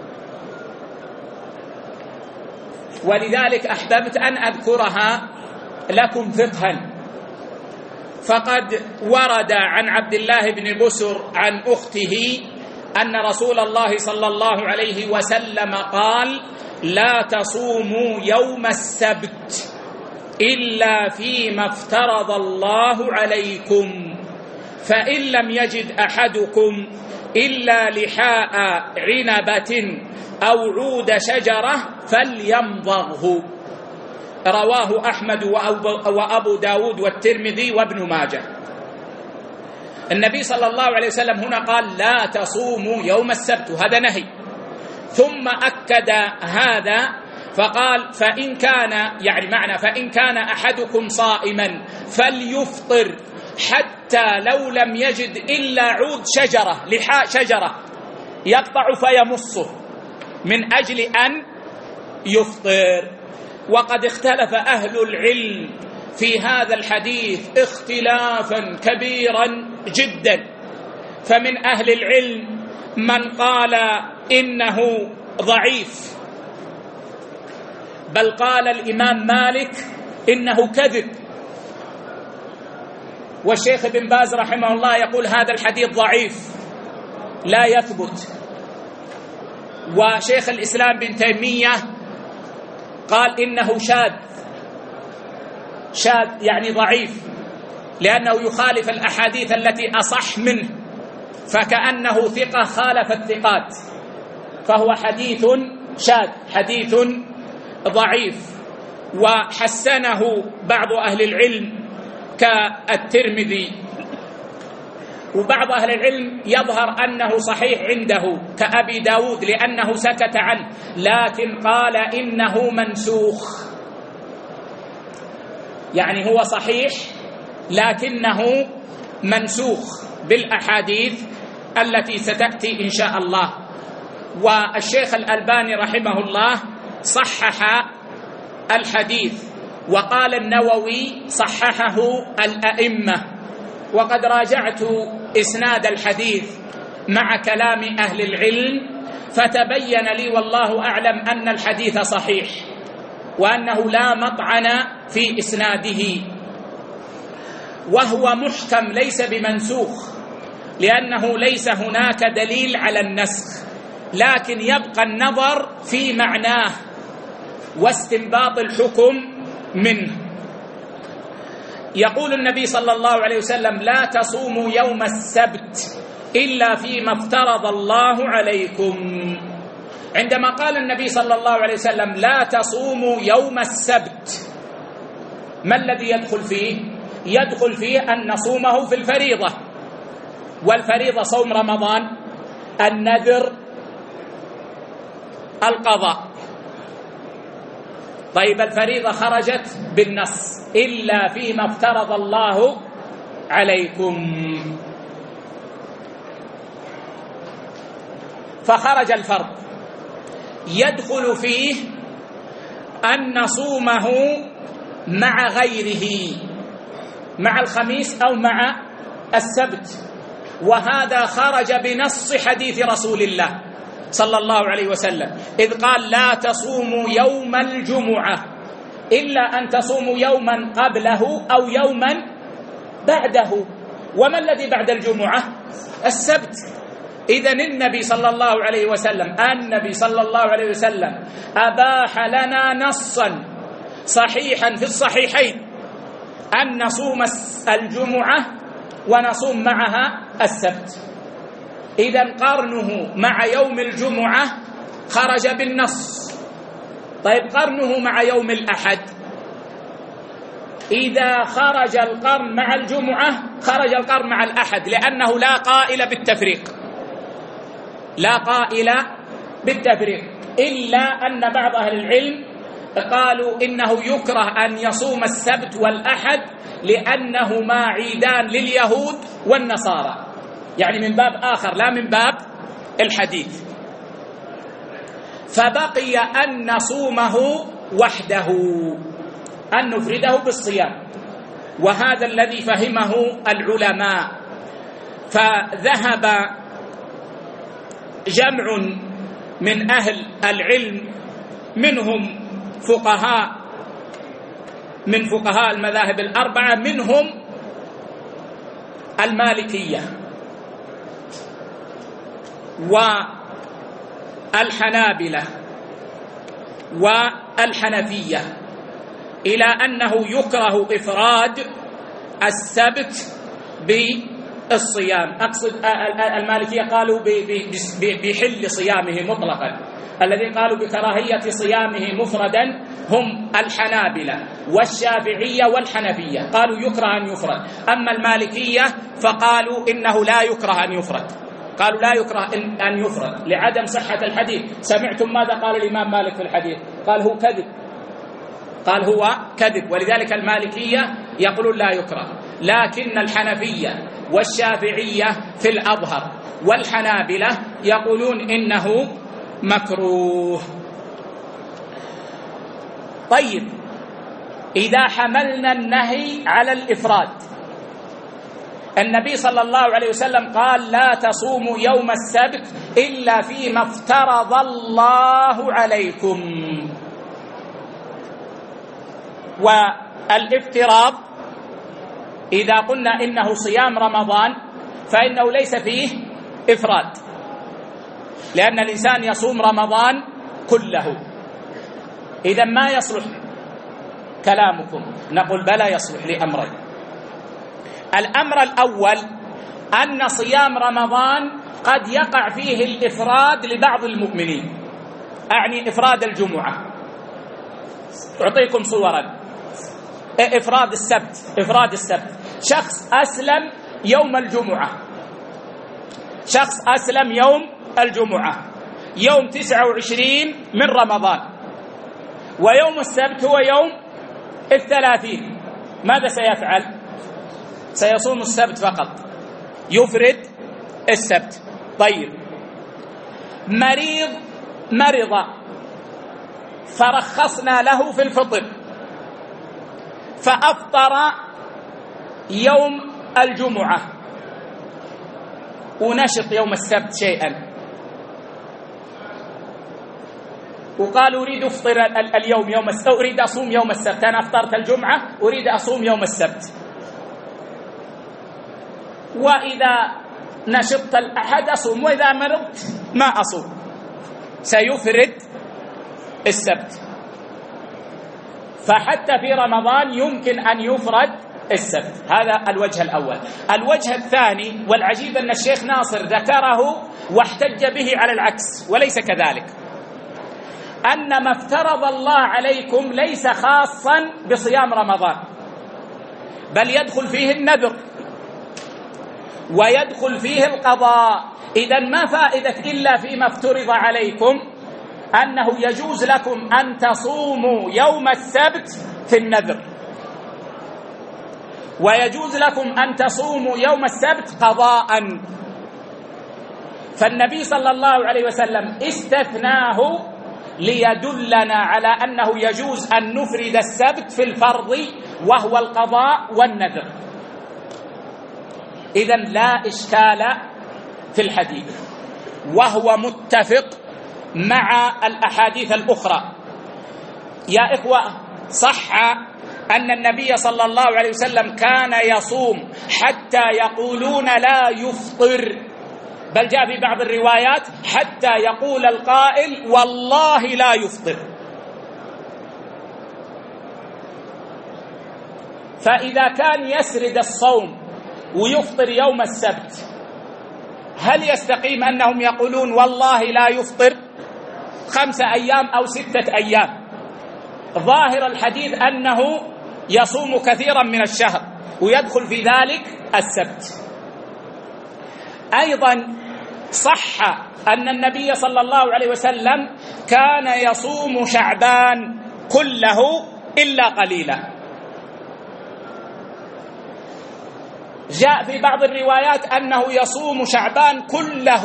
ولذلك أحببت أن أذكرها لكم فقها. فقد ورد عن عبد الله بن بسر عن أخته أن رسول الله صلى الله عليه وسلم قال: لا تصوموا يوم السبت إلا فيما افترض الله عليكم، فإن لم يجد أحدكم إلا لحاء عنبة أو عود شجرة فليمضغه. رواه أحمد وأبو داود والترمذي وابن ماجه. النبي صلى الله عليه وسلم هنا قال: لا تصوموا يوم السبت، وهذا نهي، ثم أكد هذا فقال: فإن كان، يعني معنى فإن كان أحدكم صائما فليفطر حتى لو لم يجد إلا عود شجرة، لحاء شجرة، يقطع فيمصه من أجل أن يفطر. وقد اختلف أهل العلم في هذا الحديث اختلافا كبيرا جدا، فمن أهل العلم من قال إنه ضعيف، بل قال الإمام مالك إنه كذب، والشيخ ابن باز رحمه الله يقول هذا الحديث ضعيف لا يثبت، وشيخ الإسلام بن تيمية قال إنه شاذ يعني ضعيف، لأنه يخالف الأحاديث التي أصح منه، فكأنه ثقة خالف الثقات، فهو حديث شاذ، حديث ضعيف. وحسنه بعض أهل العلم كالترمذي، وبعض أهل العلم يظهر أنه صحيح عنده كأبي داود لأنه سكت عنه، لكن قال إنه منسوخ، يعني هو صحيح لكنه منسوخ بالأحاديث التي ستأتي إن شاء الله. والشيخ الألباني رحمه الله صحح الحديث، وقال النووي صححه الأئمة، وقد راجعت إسناد الحديث مع كلام أهل العلم فتبين لي والله أعلم أن الحديث صحيح، وأنه لا مطعن في إسناده، وهو محكم ليس بمنسوخ، لأنه ليس هناك دليل على النسخ، لكن يبقى النظر في معناه واستنباط الحكم منه. يقول النبي صلى الله عليه وسلم: لا تصوموا يوم السبت إلا فيما افترض الله عليكم. عندما قال النبي صلى الله عليه وسلم لا تصوموا يوم السبت، ما الذي يدخل فيه؟ يدخل فيه أن نصومه في الفريضة، والفريضة صوم رمضان، النذر، القضاء. طيب الفريضة خرجت بالنص: إلا فيما افترض الله عليكم، فخرج الفرض، يدخل فيه أن نصومه مع غيره، مع الخميس أو مع السبت، وهذا خرج بنص حديث رسول الله صلى الله عليه وسلم، إذ قال: لا تصوموا يوم الجمعة إلا أن تصوموا يوما قبله أو يوما بعده. وما الذي بعد الجمعة؟ السبت. إذن النبي صلى الله عليه وسلم أباح لنا نصا صحيحا في الصحيحين أن نصوم الجمعة ونصوم معها السبت. إذن قرنه مع يوم الجمعة خرج بالنص. طيب قرنه مع يوم الأحد، إذا خرج القرن مع الجمعة خرج القرن مع الأحد، لأنه لا قائل بالتفريق، لا قائل بالتفريق، إلا أن بعض أهل العلم قالوا إنه يكره أن يصوم السبت والأحد لأنهما عيدان لليهود والنصارى، يعني من باب آخر لا من باب الحديث، فبقي أن نصومه وحده، أن نفرده بالصيام، وهذا الذي فهمه العلماء. فذهب جمع من أهل العلم منهم فقهاء من فقهاء المذاهب الأربعة، منهم والحنابلة والحنفية إلى أنه يكره إفراد السبت بالصيام. أقصد المالكية قالوا بحل صيامه مطلقا، الذين قالوا بكراهية صيامه مفردا هم الحنابلة والشافعية والحنفية، قالوا يكره أن يفرد. أما المالكية فقالوا إنه لا يكره أن يفرد، قالوا لا يكره أن يفرد لعدم صحة الحديث. سمعتم ماذا قال الإمام مالك في الحديث؟ قال هو كذب، قال هو كذب، ولذلك المالكية يقولون لا يكره. لكن الحنفية والشافعية في الأظهر والحنابلة يقولون إنه مكروه. طيب، إذا حملنا النهي على الإفراد، النبي صلى الله عليه وسلم قال لا تصوموا يوم السبت إلا فيما افترض الله عليكم. والافتراض إذا قلنا إنه صيام رمضان فإنه ليس فيه إفراد، لأن الإنسان يصوم رمضان كله. إذا ما يصلح كلامكم. نقول بلى يصلح لأمرين. الأمر الأول أن صيام رمضان قد يقع فيه الإفراد لبعض المؤمنين، أعني إفراد الجمعة. أعطيكم صورا. إفراد السبت، شخص أسلم يوم الجمعة، يوم 29 من رمضان، ويوم السبت هو يوم 30. ماذا سيفعل؟ سيصوم السبت فقط، يفرد السبت. طيب، مرض فرخصنا له في الفطر فأفطر يوم الجمعة ونشط يوم السبت شيئا، وقال أريد أفطر اليوم أريد أصوم يوم السبت، أنا أفطرت الجمعة أريد أصوم يوم السبت، وإذا نشطت الأحد أصوم، وإذا مرضت ما أصوم، سيفرد السبت. فحتى في رمضان يمكن أن يفرد السبت. هذا الوجه الأول. الوجه الثاني، والعجيب أن الشيخ ناصر ذكره واحتج به على العكس وليس كذلك، أن ما افترض الله عليكم ليس خاصا بصيام رمضان، بل يدخل فيه النذر ويدخل فيه القضاء. إذن ما فائدة إلا فيما افترض عليكم أنه يجوز لكم أن تصوموا يوم السبت في النذر، ويجوز لكم أن تصوموا يوم السبت قضاء. فالنبي صلى الله عليه وسلم استثناه ليدلنا على أنه يجوز أن نفرد السبت في الفرض وهو القضاء والنذر. إذن لا إشكال في الحديث، وهو متفق مع الأحاديث الأخرى. يا إخوة، صح أن النبي صلى الله عليه وسلم كان يصوم حتى يقولون لا يفطر، بل جاء في بعض الروايات حتى يقول القائل والله لا يفطر. فإذا كان يسرد الصوم ويفطر يوم السبت، هل يستقيم أنهم يقولون والله لا يفطر 5 أيام أو 6 أيام؟ ظاهر الحديث أنه يصوم كثيرا من الشهر ويدخل في ذلك السبت. أيضا صح أن النبي صلى الله عليه وسلم كان يصوم شعبان كله إلا قليلا. جاء في بعض الروايات أنه يصوم شعبان كله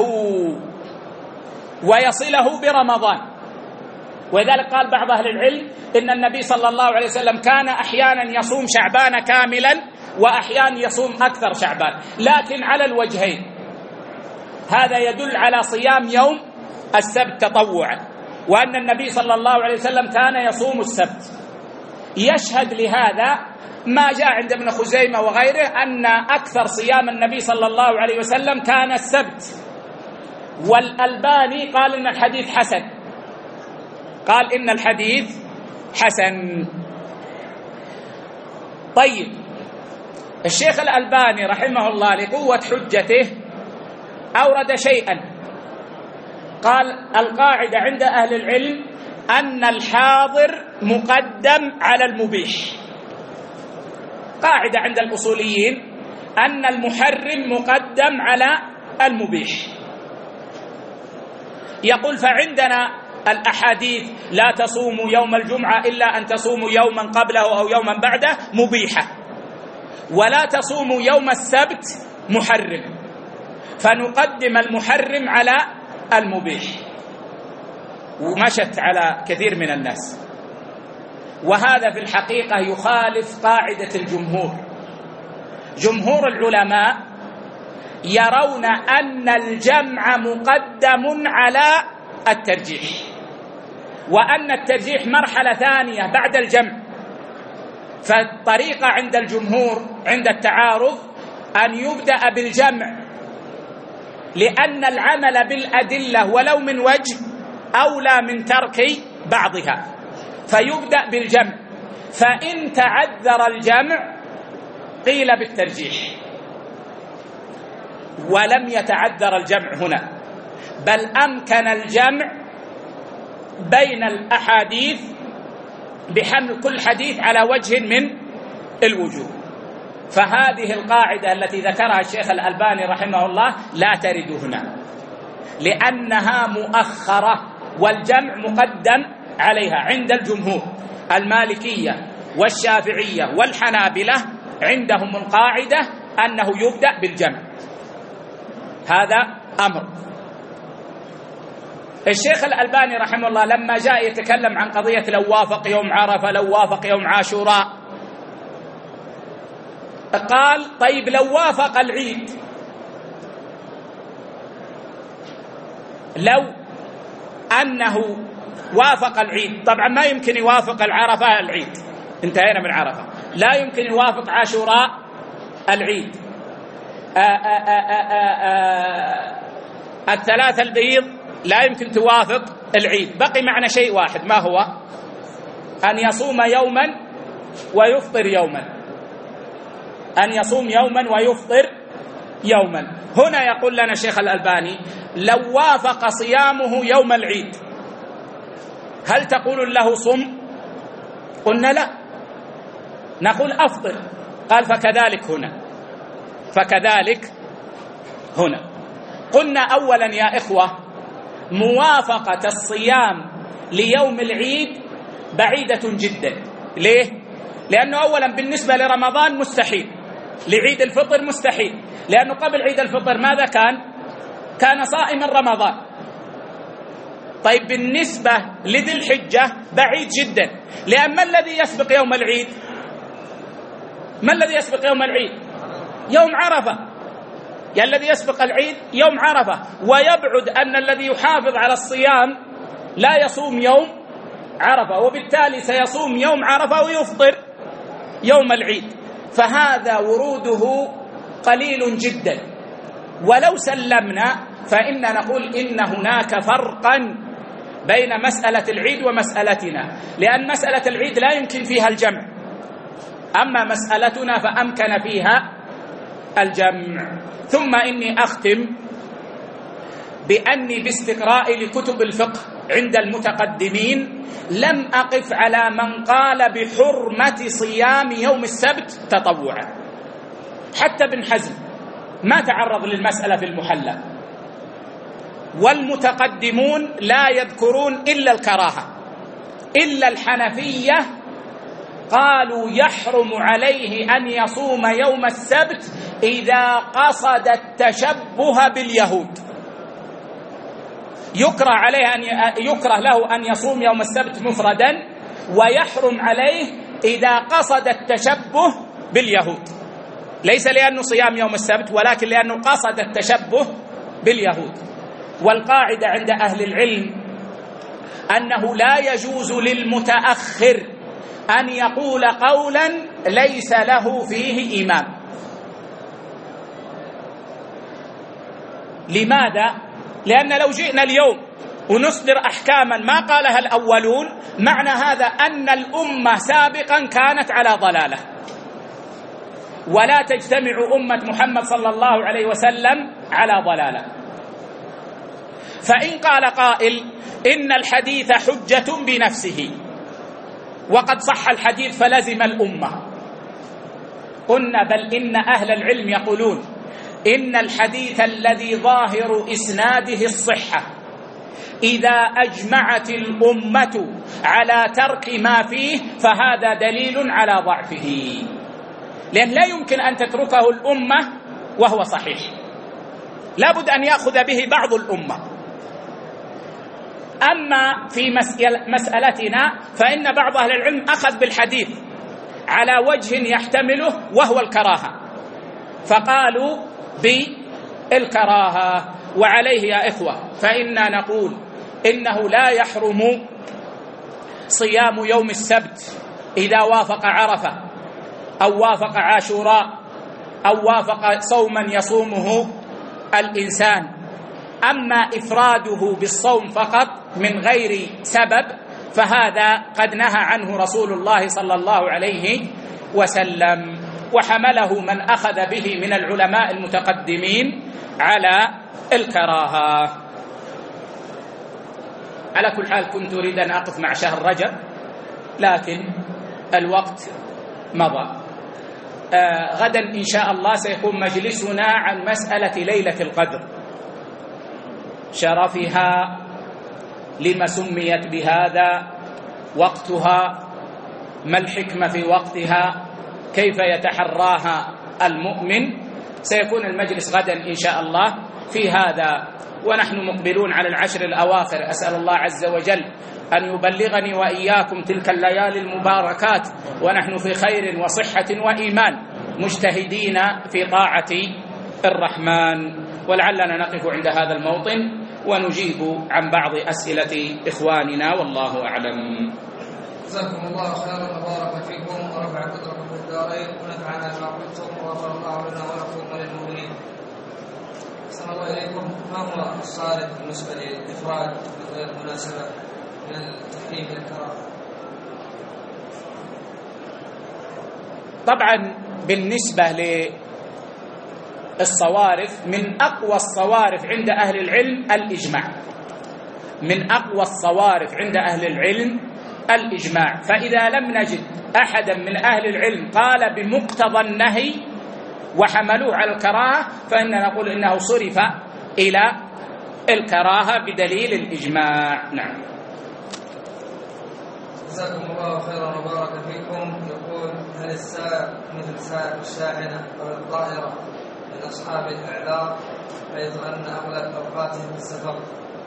ويصله برمضان، ولذلك قال بعض أهل العلم إن النبي صلى الله عليه وسلم كان أحيانا يصوم شعبان كاملا وأحيانا يصوم أكثر شعبان، لكن على الوجهين. هذا يدل على صيام يوم السبت تطوعا، وأن النبي صلى الله عليه وسلم كان يصوم السبت. يشهد لهذا ما جاء عند ابن خزيمة وغيره أن أكثر صيام النبي صلى الله عليه وسلم كان السبت، والألباني قال إن الحديث حسن، قال إن الحديث حسن. طيب، الشيخ الألباني رحمه الله لقوة حجته أورد شيئا، قال القاعدة عند أهل العلم أن الحاضر مقدم على المبيح. قاعدة عند الأصوليين أن المحرم مقدم على المبيح. يقول فعندنا الأحاديث لا تصوموا يوم الجمعة إلا أن تصوموا يوما قبله أو يوما بعده مبيحة، ولا تصوموا يوم السبت محرم، فنقدم المحرم على المبيح، ومشت على كثير من الناس. وهذا في الحقيقة يخالف قاعدة الجمهور. جمهور العلماء يرون أن الجمع مقدم على الترجيح، وأن الترجيح مرحلة ثانية بعد الجمع. فالطريقة عند الجمهور عند التعارض أن يبدأ بالجمع، لأن العمل بالأدلة ولو من وجه أولى من ترك بعضها، فيبدأ بالجمع. فإن تعذر الجمع قيل بالترجيح، ولم يتعذر الجمع هنا، بل أمكن الجمع بين الأحاديث بحمل كل حديث على وجه من الوجوه. فهذه القاعدة التي ذكرها الشيخ الألباني رحمه الله لا ترد هنا، لأنها مؤخرة، والجمع مقدم عليها عند الجمهور. المالكية والشافعية والحنابلة عندهم القاعدة أنه يبدأ بالجمع. هذا أمر. الشيخ الألباني رحمه الله لما جاء يتكلم عن قضية لو وافق يوم عرفة لو وافق يوم عاشوراء، قال طيب لو وافق العيد، لو أنه وافق العيد، طبعا ما يمكن يوافق العرفة العيد، انتهينا من عرفة، لا يمكن يوافق عاشوراء العيد، الثلاثة البيض لا يمكن توافق العيد. بقي معنا شيء واحد، ما هو؟ أن يصوم يوما ويفطر يوما، أن يصوم يوما ويفطر يوما. هنا يقول لنا الشيخ الألباني لو وافق صيامه يوم العيد هل تقول له صم؟ قلنا لا، نقول أفطر. قال فكذلك هنا، فكذلك هنا. قلنا أولا يا إخوة موافقة الصيام ليوم العيد بعيدة جدا. ليه؟ لأنه أولا بالنسبة لرمضان مستحيل، لعيد الفطر مستحيل، لأنه قبل عيد الفطر ماذا كان صائما رمضان. طيب بالنسبة لذي الحجة بعيد جدا، لأن ما الذي يسبق يوم العيد؟ ما الذي يسبق يوم العيد؟ يوم عرفة. يعني الذي يسبق العيد يوم عرفة، ويبعد أن الذي يحافظ على الصيام لا يصوم يوم عرفة، وبالتالي سيصوم يوم عرفة ويفطر يوم العيد. فهذا وروده قليل جدا. ولو سلمنا فإننا نقول إن هناك فرقا بين مسألة العيد ومسألتنا، لأن مسألة العيد لا يمكن فيها الجمع، أما مسألتنا فأمكن فيها الجمع. ثم إني أختم بأني باستقراء لكتب الفقه عند المتقدمين لم أقف على من قال بحرمة صيام يوم السبت تطوعا. حتى ابن حزم ما تعرض للمسألة في المحلى، والمتقدمون لا يذكرون إلا الكراهة. إلا الحنفية قالوا يحرم عليه أن يصوم يوم السبت إذا قصد التشبه باليهود. يكره له أن يصوم يوم السبت مفردا، ويحرم عليه إذا قصد التشبه باليهود، ليس لأنه صيام يوم السبت ولكن لأنه قصد التشبه باليهود. والقاعدة عند أهل العلم أنه لا يجوز للمتأخر أن يقول قولا ليس له فيه إمام. لماذا؟ لأن لو جئنا اليوم ونصدر أحكاما ما قالها الأولون معنى هذا أن الأمة سابقا كانت على ضلالة، ولا تجتمع أمة محمد صلى الله عليه وسلم على ضلالة. فإن قال قائل إن الحديث حجة بنفسه وقد صح الحديث فلزم الأمة، قلنا بل إن أهل العلم يقولون إن الحديث الذي ظاهر إسناده الصحة إذا أجمعت الأمة على ترك ما فيه فهذا دليل على ضعفه، لأن لا يمكن أن تتركه الأمة وهو صحيح، لابد أن يأخذ به بعض الأمة. أما في مسألتنا فإن بعض أهل العلم أخذ بالحديث على وجه يحتمله وهو الكراهة، فقالوا بالكراهة. وعليه يا إخوة فإنا نقول إنه لا يحرم صيام يوم السبت إذا وافق عرفة أو وافق عاشوراء أو وافق صوما يصومه الإنسان. أما إفراده بالصوم فقط من غير سبب فهذا قد نهى عنه رسول الله صلى الله عليه وسلم، وحمله من أخذ به من العلماء المتقدمين على الكراهة. على كل حال كنت أريد أن أقف مع شهر رجب لكن الوقت مضى. غدا إن شاء الله سيكون مجلسنا عن مسألة ليلة القدر، شرفها، لما سميت بهذا، وقتها، ما الحكمة في وقتها، كيف يتحراها المؤمن. سيكون المجلس غدا إن شاء الله في هذا، ونحن مقبلون على العشر الأواخر. أسأل الله عز وجل أن يبلغني وإياكم تلك الليالي المباركات ونحن في خير وصحة وإيمان مجتهدين في طاعة الرحمن. ولعلنا نقف عند هذا الموطن ونجيب عن بعض أسئلة إخواننا والله أعلم. جزاكم الله خيرا وبارك فيكم ورفع قدركم في الدارين ونفعنا بما قلتم وغفر الله لنا ولكم وللمؤمنين. أحسن الله إليكم، ما هو الصارف بالنسبة للإفراد من غير مناسبة من التحريم الكراهة؟ طبعا بالنسبة للصوارف من أقوى الصوارف عند أهل العلم الإجماع، من أقوى الصوارف عند أهل العلم الإجماع. فإذا لم نجد أحدا من أهل العلم قال بمقتضى النهي وحملوه على الكراهة فإننا نقول إنه صرف إلى الكراهة بدليل الإجماع. نعم. جزاكم الله خيرا وبارك فيكم. يقول هل السائق مثل سائق الشاحنة أو الطائرة من أصحاب الأعذار حيث أن أغلب أوقاتهم في السفر؟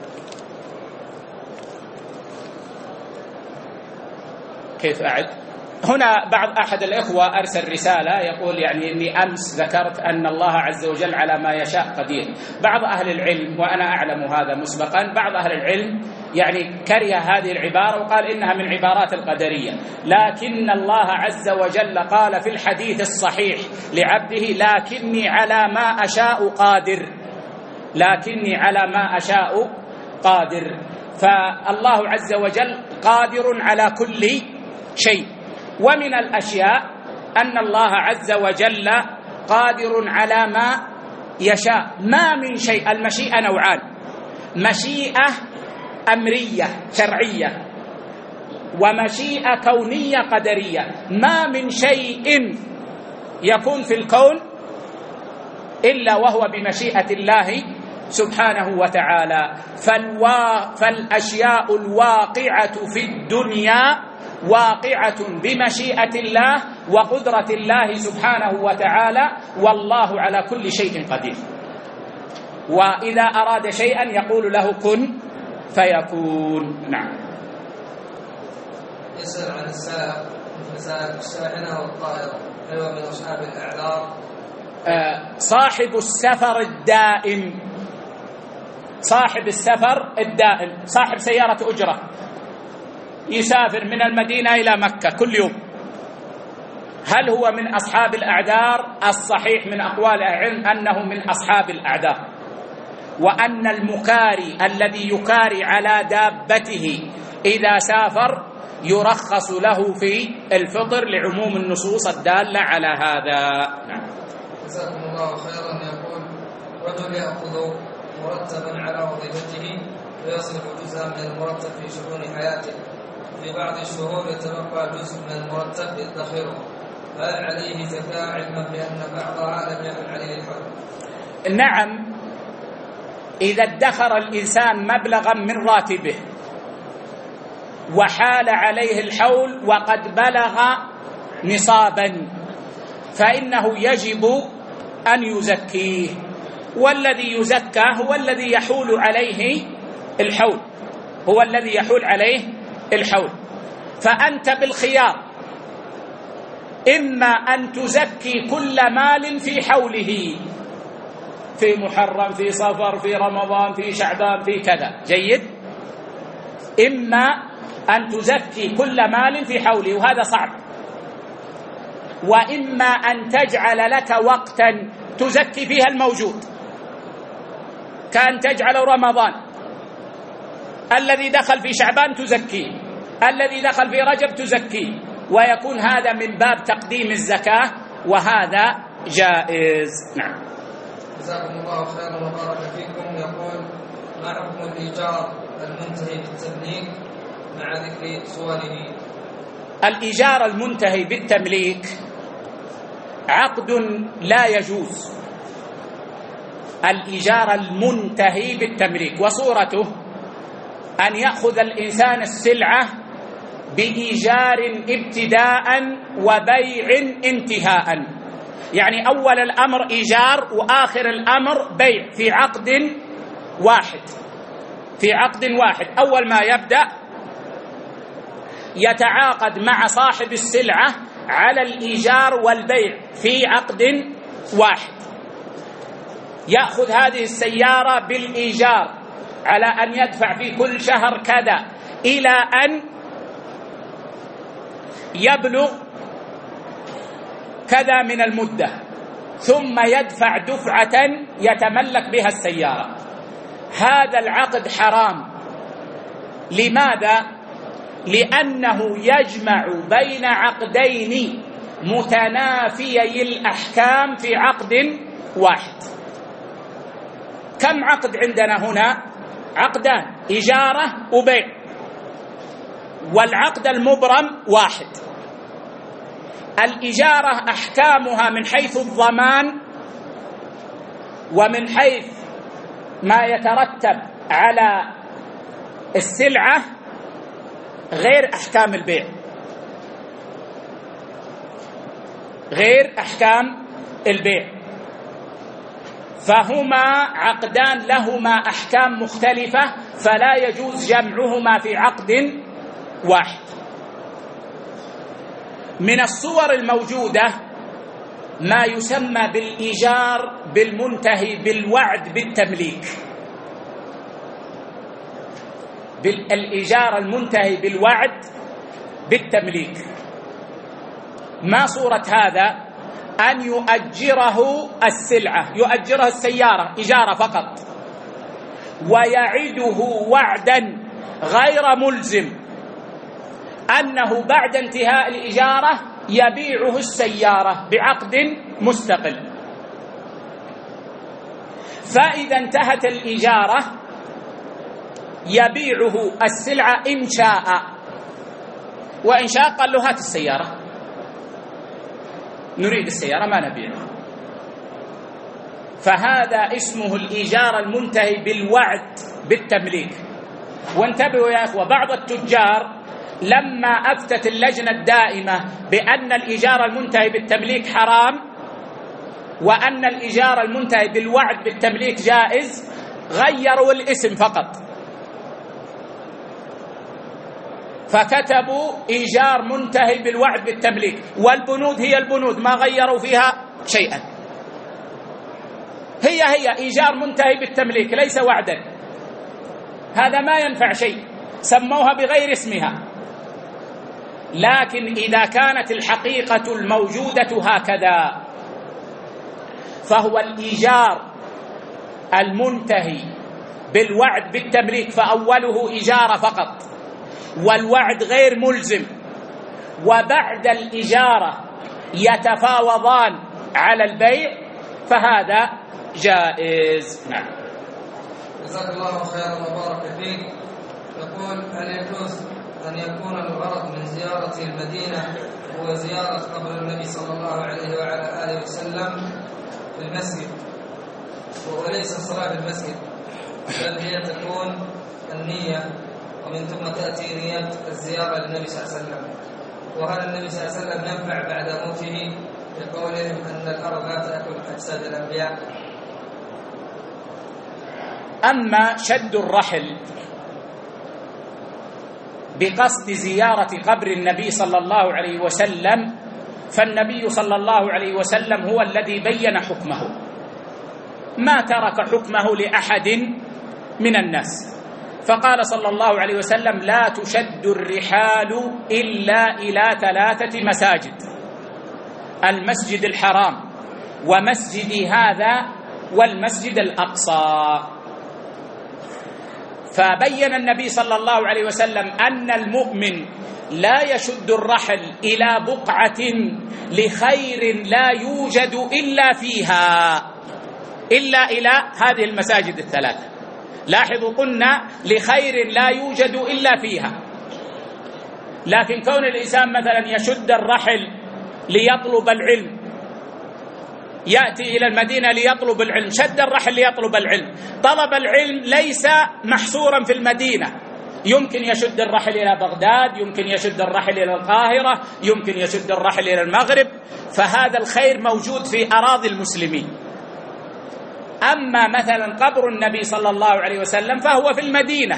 كيف أعد؟ هنا أحد الإخوة أرسل رسالة يقول يعني إني أمس ذكرت أن الله عز وجل على ما يشاء قدير. بعض أهل العلم وأنا أعلم هذا مسبقا، بعض أهل العلم يعني كره هذه العبارة وقال إنها من عبارات القدرية، لكن الله عز وجل قال في الحديث الصحيح لعبده لكني على ما أشاء قادر، لكني على ما أشاء قادر. فالله عز وجل قادر على كل شيء، ومن الأشياء أن الله عز وجل قادر على ما يشاء. ما من شيء، المشيئة نوعان، مشيئة أمرية شرعية ومشيئة كونية قدرية. ما من شيء يكون في الكون إلا وهو بمشيئة الله سبحانه وتعالى. فالأشياء الواقعة في الدنيا واقعة بمشيئة الله وقدرة الله سبحانه وتعالى، والله على كل شيء قدير. وإذا أراد شيئا يقول له كن فيكون. نعم. يسأل عن السائق مثل سائق الشاحنة والطائرة، هل هو من أصحاب الأعذار؟ صاحب السفر الدائم، صاحب السفر الدائم، صاحب سيارة أجرة يسافر من المدينة إلى مكة كل يوم، هل هو من أصحاب الأعذار؟ الصحيح من أقوال العلم أنه من أصحاب الأعذار، وأن المكاري الذي يكاري على دابته إذا سافر يرخص له في الفطر لعموم النصوص الدالة على هذا. نعم. جزاكم الله خيرا. يقول: رجل يأخذ مرتبا على وظيفته ويصرف جزءا من المرتب في شؤون حياته، في بعض الشهور يتبقى جزء من المرتب يدخره، فهل عليه زكاة علما بأن بعضها لم يكن عليه الحول؟ نعم، إذا ادخر الإنسان مبلغا من راتبه وحال عليه الحول وقد بلغ نصابا فإنه يجب أن يزكيه، والذي يزكى هو الذي يحول عليه الحول، هو الذي يحول عليه الحول. فأنت بالخيار، إما أن تزكي كل مال في حوله، في محرم، في صفر، في رمضان، في شعبان، في كذا، جيد، إما أن تزكي كل مال في حوله وهذا صعب، وإما أن تجعل لك وقتا تزكي فيها الموجود، كأن تجعل رمضان الذي دخل في شعبان تزكيه، الذي دخل في رجب تزكيه، ويكون هذا من باب تقديم الزكاة، وهذا جائز. نعم. جزاكم الله خيرا وبارك فيكم. يقول: ما حكم الإيجار المنتهي بالتمليك مع ذكر صوره؟ الإيجار المنتهي بالتمليك عقد لا يجوز. الإيجار المنتهي بالتمليك وصورته أن يأخذ الإنسان السلعة بإيجار ابتداء وبيع انتهاء، يعني أول الأمر إيجار وآخر الأمر بيع في عقد واحد، في عقد واحد. أول ما يبدأ يتعاقد مع صاحب السلعة على الإيجار والبيع في عقد واحد، يأخذ هذه السيارة بالإيجار على أن يدفع في كل شهر كذا إلى أن يبلغ كذا من المدة، ثم يدفع دفعة يتملك بها السيارة. هذا العقد حرام. لماذا؟ لأنه يجمع بين عقدين متنافيي الأحكام في عقد واحد. كم عقد عندنا هنا؟ عقدان، إجارة وبيع، والعقد المبرم واحد. الإجارة أحكامها من حيث الضمان ومن حيث ما يترتب على السلعة غير أحكام البيع، غير أحكام البيع، فهما عقدان لهما أحكام مختلفة، فلا يجوز جمعهما في عقد واحد. من الصور الموجودة ما يسمى بالإيجار بالمنتهي بالوعد بالتمليك، بالإيجار المنتهي بالوعد بالتمليك. ما صورة هذا؟ أن يؤجره السلعة، يؤجرها السيارة إجارة فقط، ويعده وعدا غير ملزم أنه بعد انتهاء الإجارة يبيعه السيارة بعقد مستقل. فإذا انتهت الإجارة يبيعه السلعة إن شاء، وإن شاء قال له هات السيارة، نريد السيارة ما نبيعها. فهذا اسمه الإيجار المنتهي بالوعد بالتمليك. وانتبهوا يا أخوة، بعض التجار لما أفتت اللجنة الدائمة بأن الإيجار المنتهي بالتمليك حرام وأن الإيجار المنتهي بالوعد بالتمليك جائز، غيروا الاسم فقط، فكتبوا إيجار منتهي بالوعد بالتمليك، والبنود هي البنود، ما غيروا فيها شيئا، هي إيجار منتهي بالتمليك ليس وعدا. هذا ما ينفع شيء، سموها بغير اسمها. لكن إذا كانت الحقيقة الموجودة هكذا فهو الإيجار المنتهي بالوعد بالتمليك فأوله إجارة فقط والوعد غير ملزم، وبعد الإجارة يتفاوضان على البيع، فهذا جائز. نعم. جزاك الله خيرا وبارك فيك. يقول: هل يجوز أن يكون الغرض من زيارة المدينة هو زيارة قبر النبي صلى الله عليه وعلى آله وسلم في المسجد وليس الصلاة في المسجد، بل هي تكون النية ومن ثم تأتي نية الزيارة للنبي صلى الله عليه وسلم؟ وهل النبي صلى الله عليه وسلم ينفع بعد موته بقولهم أن الأرض لا تأكل أجساد الأنبياء؟ أما شد الرحل بقصد زيارة قبر النبي صلى الله عليه وسلم، فالنبي صلى الله عليه وسلم هو الذي بين حكمه، ما ترك حكمه لأحد من الناس، فقال صلى الله عليه وسلم: لا تشد الرحال إلا إلى 3 مساجد: المسجد الحرام ومسجدي هذا والمسجد الأقصى. فبين النبي صلى الله عليه وسلم أن المؤمن لا يشد الرحل إلى بقعة لخير لا يوجد إلا فيها إلا إلى هذه المساجد 3. لاحظوا قلنا لخير لا يوجد إلا فيها، لكن كون الإنسان مثلا يشد الرحل ليطلب العلم، يأتي إلى المدينة ليطلب العلم، شد الرحل ليطلب العلم، طلب العلم ليس محصورا في المدينة، يمكن يشد الرحل إلى بغداد، يمكن يشد الرحل إلى القاهرة، يمكن يشد الرحل إلى المغرب، فهذا الخير موجود في أراضي المسلمين. أما مثلا قبر النبي صلى الله عليه وسلم فهو في المدينة،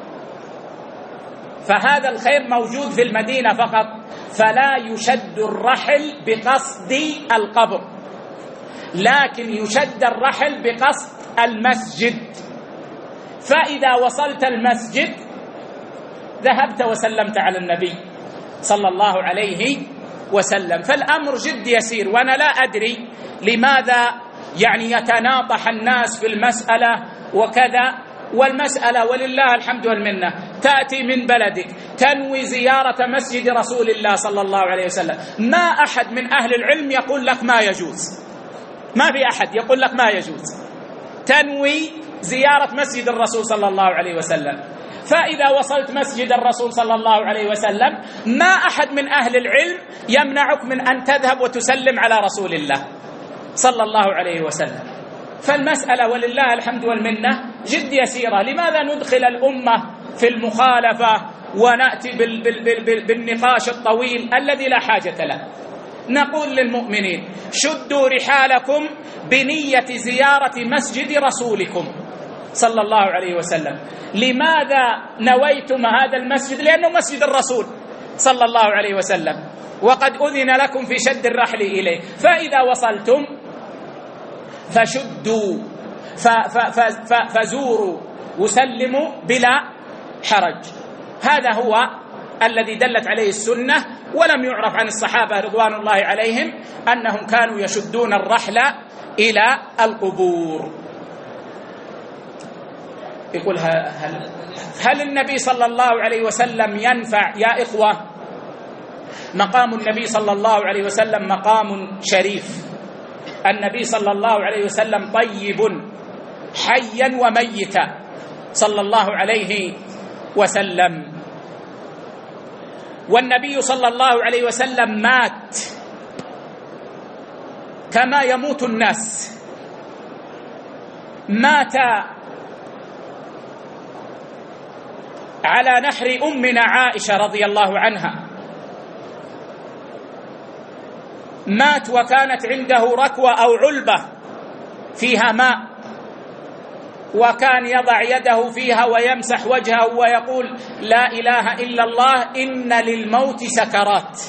فهذا الخير موجود في المدينة فقط، فلا يشد الرحل بقصد القبر، لكن يشد الرحل بقصد المسجد. فإذا وصلت المسجد ذهبت وسلمت على النبي صلى الله عليه وسلم، فالأمر جد يسير. وأنا لا أدري لماذا يتناطح الناس في المسألة وكذا، والمسألة ولله الحمد والمنة تأتي من بلدك تنوي زيارة مسجد رسول الله صلى الله عليه وسلم، ما أحد من أهل العلم يقول لك ما يجوز، ما في أحد يقول لك ما يجوز، تنوي زيارة مسجد الرسول صلى الله عليه وسلم. فإذا وصلت مسجد الرسول صلى الله عليه وسلم ما أحد من أهل العلم يمنعك من أن تذهب وتسلم على رسول الله صلى الله عليه وسلم. فالمسألة ولله الحمد والمنة جد يسيرة. لماذا ندخل الأمة في المخالفة ونأتي بالنقاش الطويل الذي لا حاجة له؟ نقول للمؤمنين: شدوا رحالكم بنية زيارة مسجد رسولكم صلى الله عليه وسلم. لماذا نويتم هذا المسجد؟ لأنه مسجد الرسول صلى الله عليه وسلم، وقد أذن لكم في شد الرحل إليه. فإذا وصلتم فشدوا فزوروا وسلموا بلا حرج. هذا هو الذي دلت عليه السنة، ولم يعرف عن الصحابة رضوان الله عليهم أنهم كانوا يشدون الرحل إلى القبور. يقول: هل النبي صلى الله عليه وسلم ينفع؟ يا إخوة، مقام النبي صلى الله عليه وسلم مقام شريف. النبي صلى الله عليه وسلم طيب حيا وميتا صلى الله عليه وسلم، والنبي صلى الله عليه وسلم مات كما يموت الناس، مات على نحر أمنا عائشة رضي الله عنها، مات وكانت عنده ركوة أو علبة فيها ماء، وكان يضع يده فيها ويمسح وجهه ويقول: لا إله إلا الله إن للموت سكرات.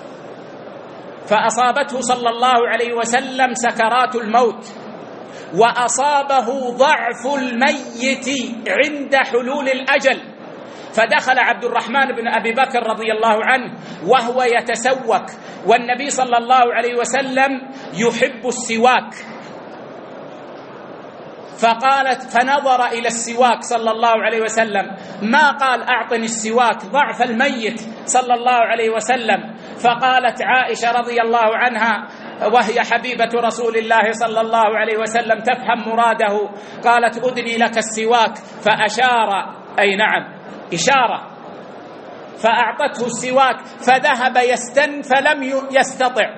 فأصابته صلى الله عليه وسلم سكرات الموت، وأصابه ضعف الميت عند حلول الأجل، فدخل عبد الرحمن بن أبي بكر رضي الله عنه وهو يتسوك، والنبي صلى الله عليه وسلم يحب السواك، فنظر إلى السواك صلى الله عليه وسلم، ما قال أعطني السواك ضعف الميت صلى الله عليه وسلم. فقالت عائشة رضي الله عنها وهي حبيبة رسول الله صلى الله عليه وسلم تفهم مراده، قالت أدني لك السواك، فأشار، أي نعم إشارة، فأعطته السواك فذهب يستن فلم يستطع،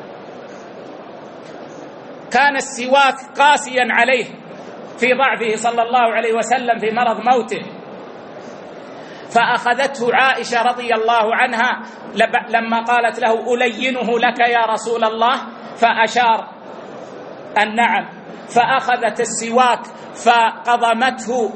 كان السواك قاسيا عليه في ضعفه صلى الله عليه وسلم في مرض موته. فأخذته عائشة رضي الله عنها لما قالت له ألينه لك يا رسول الله، فأشار أن نعم، فأخذت السواك فقضمته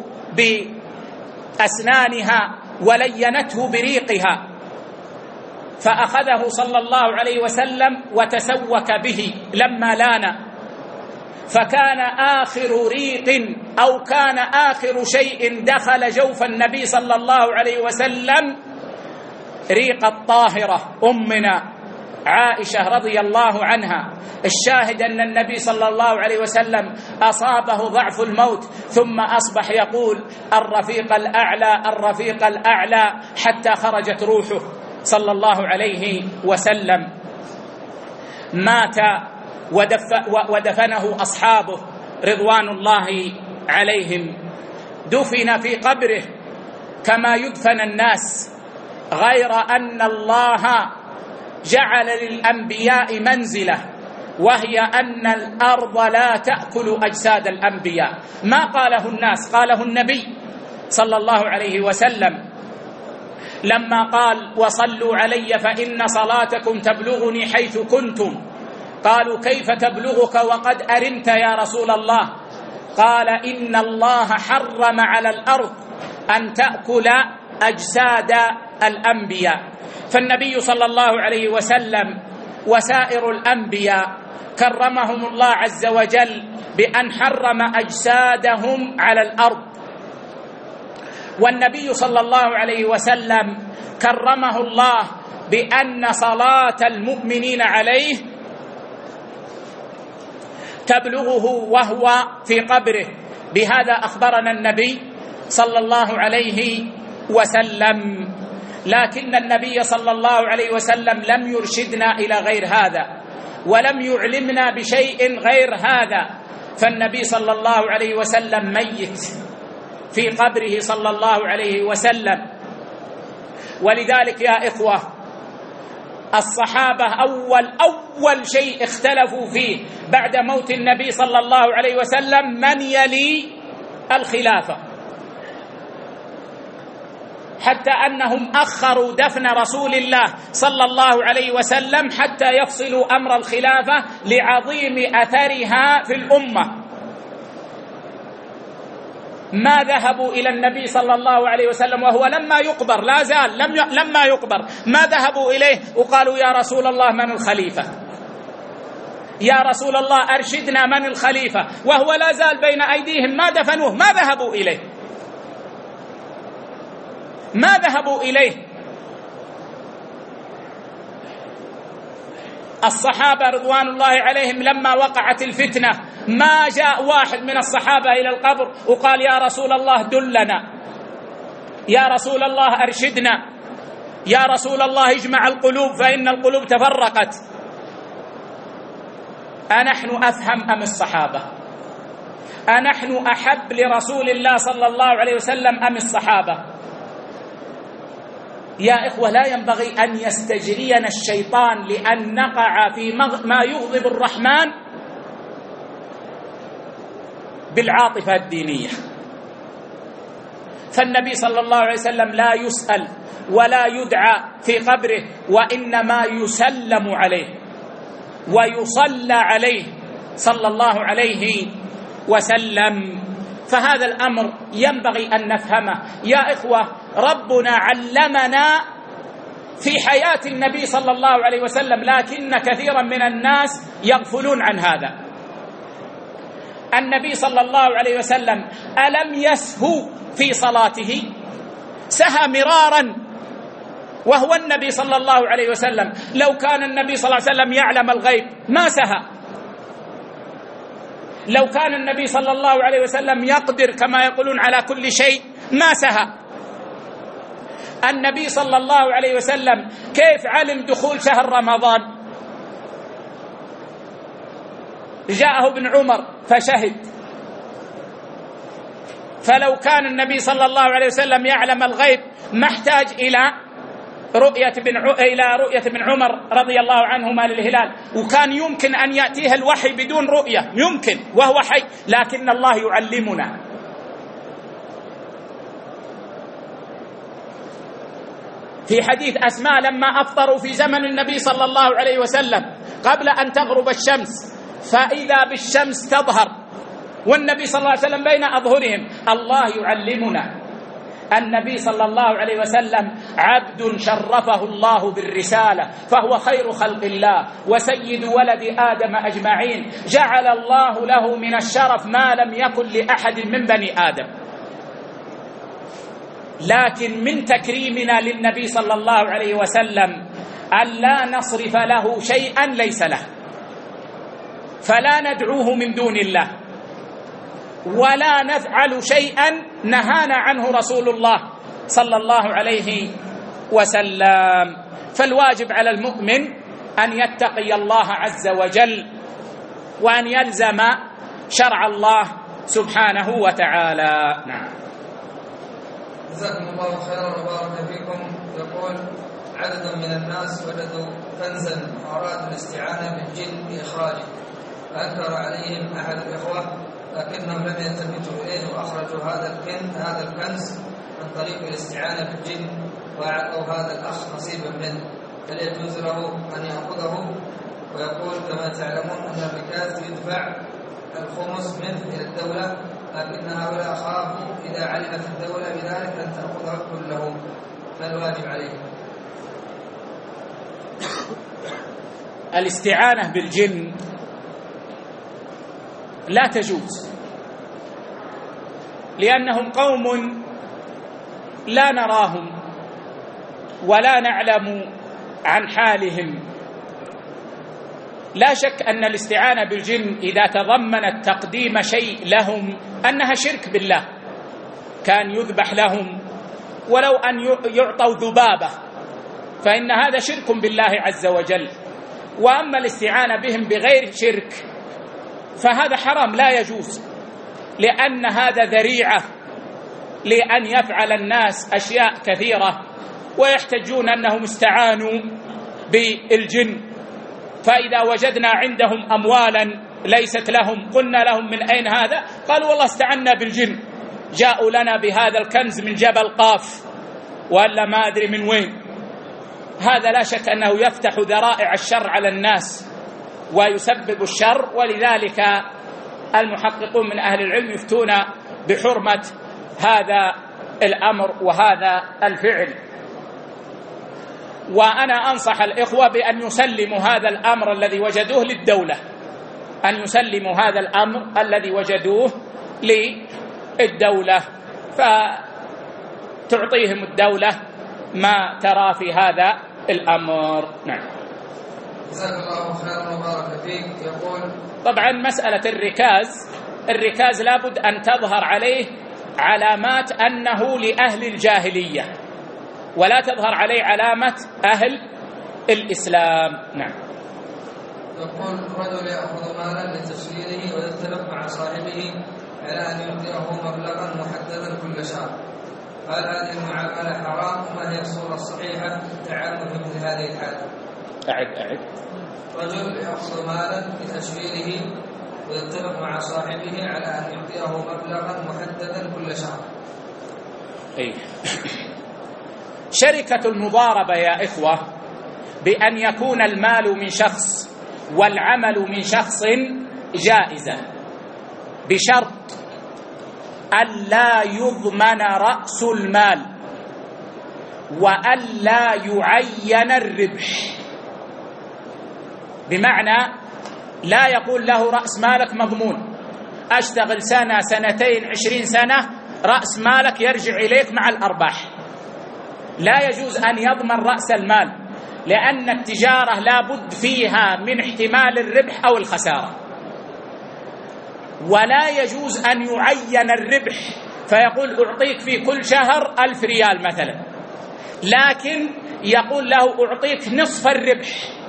بأسنانها ولينته بريقها، فأخذه صلى الله عليه وسلم وتسوك به لما لان، فكان آخر ريق أو كان آخر شيء دخل جوف النبي صلى الله عليه وسلم ريق الطاهرة أمنا عائشة رضي الله عنها. الشاهد أن النبي صلى الله عليه وسلم أصابه ضعف الموت، ثم أصبح يقول الرفيق الأعلى الرفيق الأعلى حتى خرجت روحه صلى الله عليه وسلم. مات ودفنه أصحابه رضوان الله عليهم، دفن في قبره كما يدفن الناس، غير أن الله جعل للأنبياء منزلة، وهي أن الأرض لا تأكل أجساد الأنبياء. ما قاله الناس، قاله النبي صلى الله عليه وسلم لما قال وصلوا علي فإن صلاتكم تبلغني حيث كنتم. قالوا كيف تبلغك وقد أرمت يا رسول الله؟ قال إن الله حرم على الأرض أن تأكل أجساد الأنبياء. فالنبي صلى الله عليه وسلم وسائر الأنبياء كرمهم الله عز وجل بأن حرم أجسادهم على الأرض، والنبي صلى الله عليه وسلم كرمه الله بأن صلاة المؤمنين عليه تبلغه وهو في قبره. بهذا أخبرنا النبي صلى الله عليه وسلم. لكن النبي صلى الله عليه وسلم لم يرشدنا إلى غير هذا، ولم يعلمنا بشيء غير هذا. فالنبي صلى الله عليه وسلم ميت في قبره صلى الله عليه وسلم. ولذلك يا إخوة الصحابة أول شيء اختلفوا فيه بعد موت النبي صلى الله عليه وسلم من يلي الخلافة، حتى أنهم أخروا دفن رسول الله صلى الله عليه وسلم حتى يفصلوا أمر الخلافة لعظيم أثرها في الأمة. ما ذهبوا إلى النبي صلى الله عليه وسلم وهو لما يقبر، لا زال لما يقبر، ما ذهبوا إليه وقالوا يا رسول الله من الخليفة، يا رسول الله أرشدنا من الخليفة، وهو لا زال بين أيديهم، ما دفنوه، ما ذهبوا إليه، ما ذهبوا إليه. الصحابة رضوان الله عليهم لما وقعت الفتنة ما جاء واحد من الصحابة إلى القبر وقال يا رسول الله دلنا، يا رسول الله أرشدنا، يا رسول الله اجمع القلوب فإن القلوب تفرقت. أنحن أفهم أم الصحابة؟ أنحن أحب لرسول الله صلى الله عليه وسلم أم الصحابة؟ يا إخوة لا ينبغي أن يستجرينا الشيطان لأن نقع في ما يغضب الرحمن بالعاطفة الدينية. فالنبي صلى الله عليه وسلم لا يسأل ولا يدعى في قبره، وإنما يسلم عليه ويصلى عليه صلى الله عليه وسلم. فهذا الأمر ينبغي أن نفهمه يا إخوة. ربنا علمنا في حياة النبي صلى الله عليه وسلم، لكن كثيرا من الناس يغفلون عن هذا. النبي صلى الله عليه وسلم ألم يسهو في صلاته؟ سهى مرارا وهو النبي صلى الله عليه وسلم. لو كان النبي صلى الله عليه وسلم يعلم الغيب ما سهى، لو كان النبي صلى الله عليه وسلم يقدر كما يقولون على كل شيء ما سهى. النبي صلى الله عليه وسلم كيف علم دخول شهر رمضان؟ جاءه ابن عمر فشهد. فلو كان النبي صلى الله عليه وسلم يعلم الغيب ما احتاج إلى رؤية ابن عمر رضي الله عنهما للهلال، وكان يمكن أن يأتيه الوحي بدون رؤية، يمكن وهو حي، لكن الله يعلمنا. في حديث أسماء لما أفطروا في زمن النبي صلى الله عليه وسلم قبل أن تغرب الشمس، فإذا بالشمس تظهر والنبي صلى الله عليه وسلم بين أظهرهم. الله يعلمنا. النبي صلى الله عليه وسلم عبد شرفه الله بالرسالة، فهو خير خلق الله وسيد ولد آدم أجمعين، جعل الله له من الشرف ما لم يكن لأحد من بني آدم. لكن من تكريمنا للنبي صلى الله عليه وسلم أن لا نصرف له شيئا ليس له، فلا ندعوه من دون الله، ولا نفعل شيئا نهانا عنه رسول الله صلى الله عليه وسلم. فالواجب على المؤمن أن يتقي الله عز وجل وأن يلزم شرع الله سبحانه وتعالى. نعم. جزاكم الله خيرا وبارك فيكم. يقول: عدد من الناس وجدوا كنزا وأرادوا الاستعانة بالجن بإخراجه، فأنكر عليهم أحد الإخوة لكنهم لم يلتفتوا إليه وأخرجوا هذا الكنز عن طريق الاستعانة بالجن وأعطوا هذا الأخ نصيبا منه، هل يجوز له أن يأخذه؟ ويقول: كما تعلمون أن الركاز يدفع الخمس منه إلى الدولة، لكن هؤلاء خافوا إذا علمت الدولة بذلك أن تأخذه كله، فالواجب عليه. الاستعانة بالجن لا تجوز، لأنهم قوم لا نراهم ولا نعلم عن حالهم. لا شك أن الاستعانة بالجن إذا تضمنت تقديم شيء لهم أنها شرك بالله، كان يذبح لهم ولو أن يعطوا ذبابة فإن هذا شرك بالله عز وجل. وأما الاستعانة بهم بغير شرك فهذا حرام لا يجوز، لأن هذا ذريعة لأن يفعل الناس أشياء كثيرة ويحتجون أنهم استعانوا بالجن. فإذا وجدنا عندهم أموالا ليست لهم قلنا لهم من أين هذا؟ قالوا والله استعنا بالجن، جاءوا لنا بهذا الكنز من جبل قاف ولا ما أدري من وين. هذا لا شك أنه يفتح ذرائع الشر على الناس ويسبب الشر، ولذلك المحققون من أهل العلم يفتون بحرمة هذا الأمر وهذا الفعل. وأنا أنصح الإخوة بأن يسلموا هذا الأمر الذي وجدوه للدولة، أن يسلموا هذا الأمر الذي وجدوه للدولة، فتعطيهم الدولة ما ترى في هذا الأمر. نعم. جزاك الله خيرا وبارك فيك. يقول: طبعا مسألة الركاز لابد أن تظهر عليه علامات أنه لأهل الجاهلية، ولا تظهر عليه علامة أهل الإسلام. نعم. يقول: رجل يأخذ مالا لتشغيله ويتفق مع صاحبه على أن يعطيه مبلغا محددا كل شهر، هل هذه المعاملة حرام؟ وما هي الصورة الصحيحة للتعامل في مثل هذه الحالة؟ أعد. رجل يأخذ مالا لتشغيله ويتفق مع صاحبه على أن يعطيه مبلغا محددا كل شهر. شركة المضاربة يا إخوة بأن يكون المال من شخص والعمل من شخص جائزة، بشرط ألا يضمن رأس المال وألا يعين الربح. بمعنى لا يقول له رأس مالك مضمون، أشتغل سنة سنتين 20 سنة رأس مالك يرجع إليك مع الأرباح. لا يجوز أن يضمن رأس المال، لأن التجارة لا بد فيها من احتمال الربح أو الخسارة. ولا يجوز أن يعين الربح فيقول أعطيك في كل شهر 1000 ريال مثلا، لكن يقول له أعطيك نصف الربح،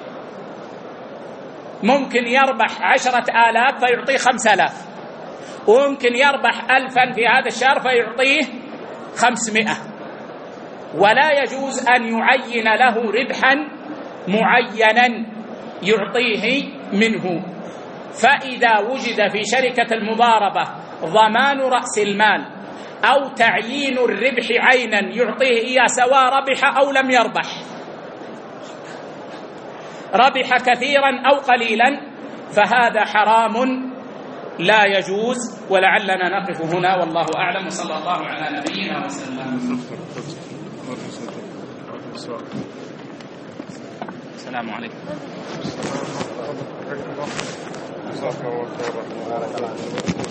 ممكن يربح 10,000 فيعطيه 5,000، وممكن يربح 1000 في هذا الشهر فيعطيه 500، ولا يجوز أن يعين له ربحا معينا يعطيه منه. فإذا وجد في شركة المضاربة ضمان رأس المال أو تعيين الربح عينا يعطيه إياه سواء ربح أو لم يربح، ربح كثيرا أو قليلا، فهذا حرام لا يجوز. ولعلنا نقف هنا والله أعلم، وصلى الله على نبينا وسلم. السلام عليكم.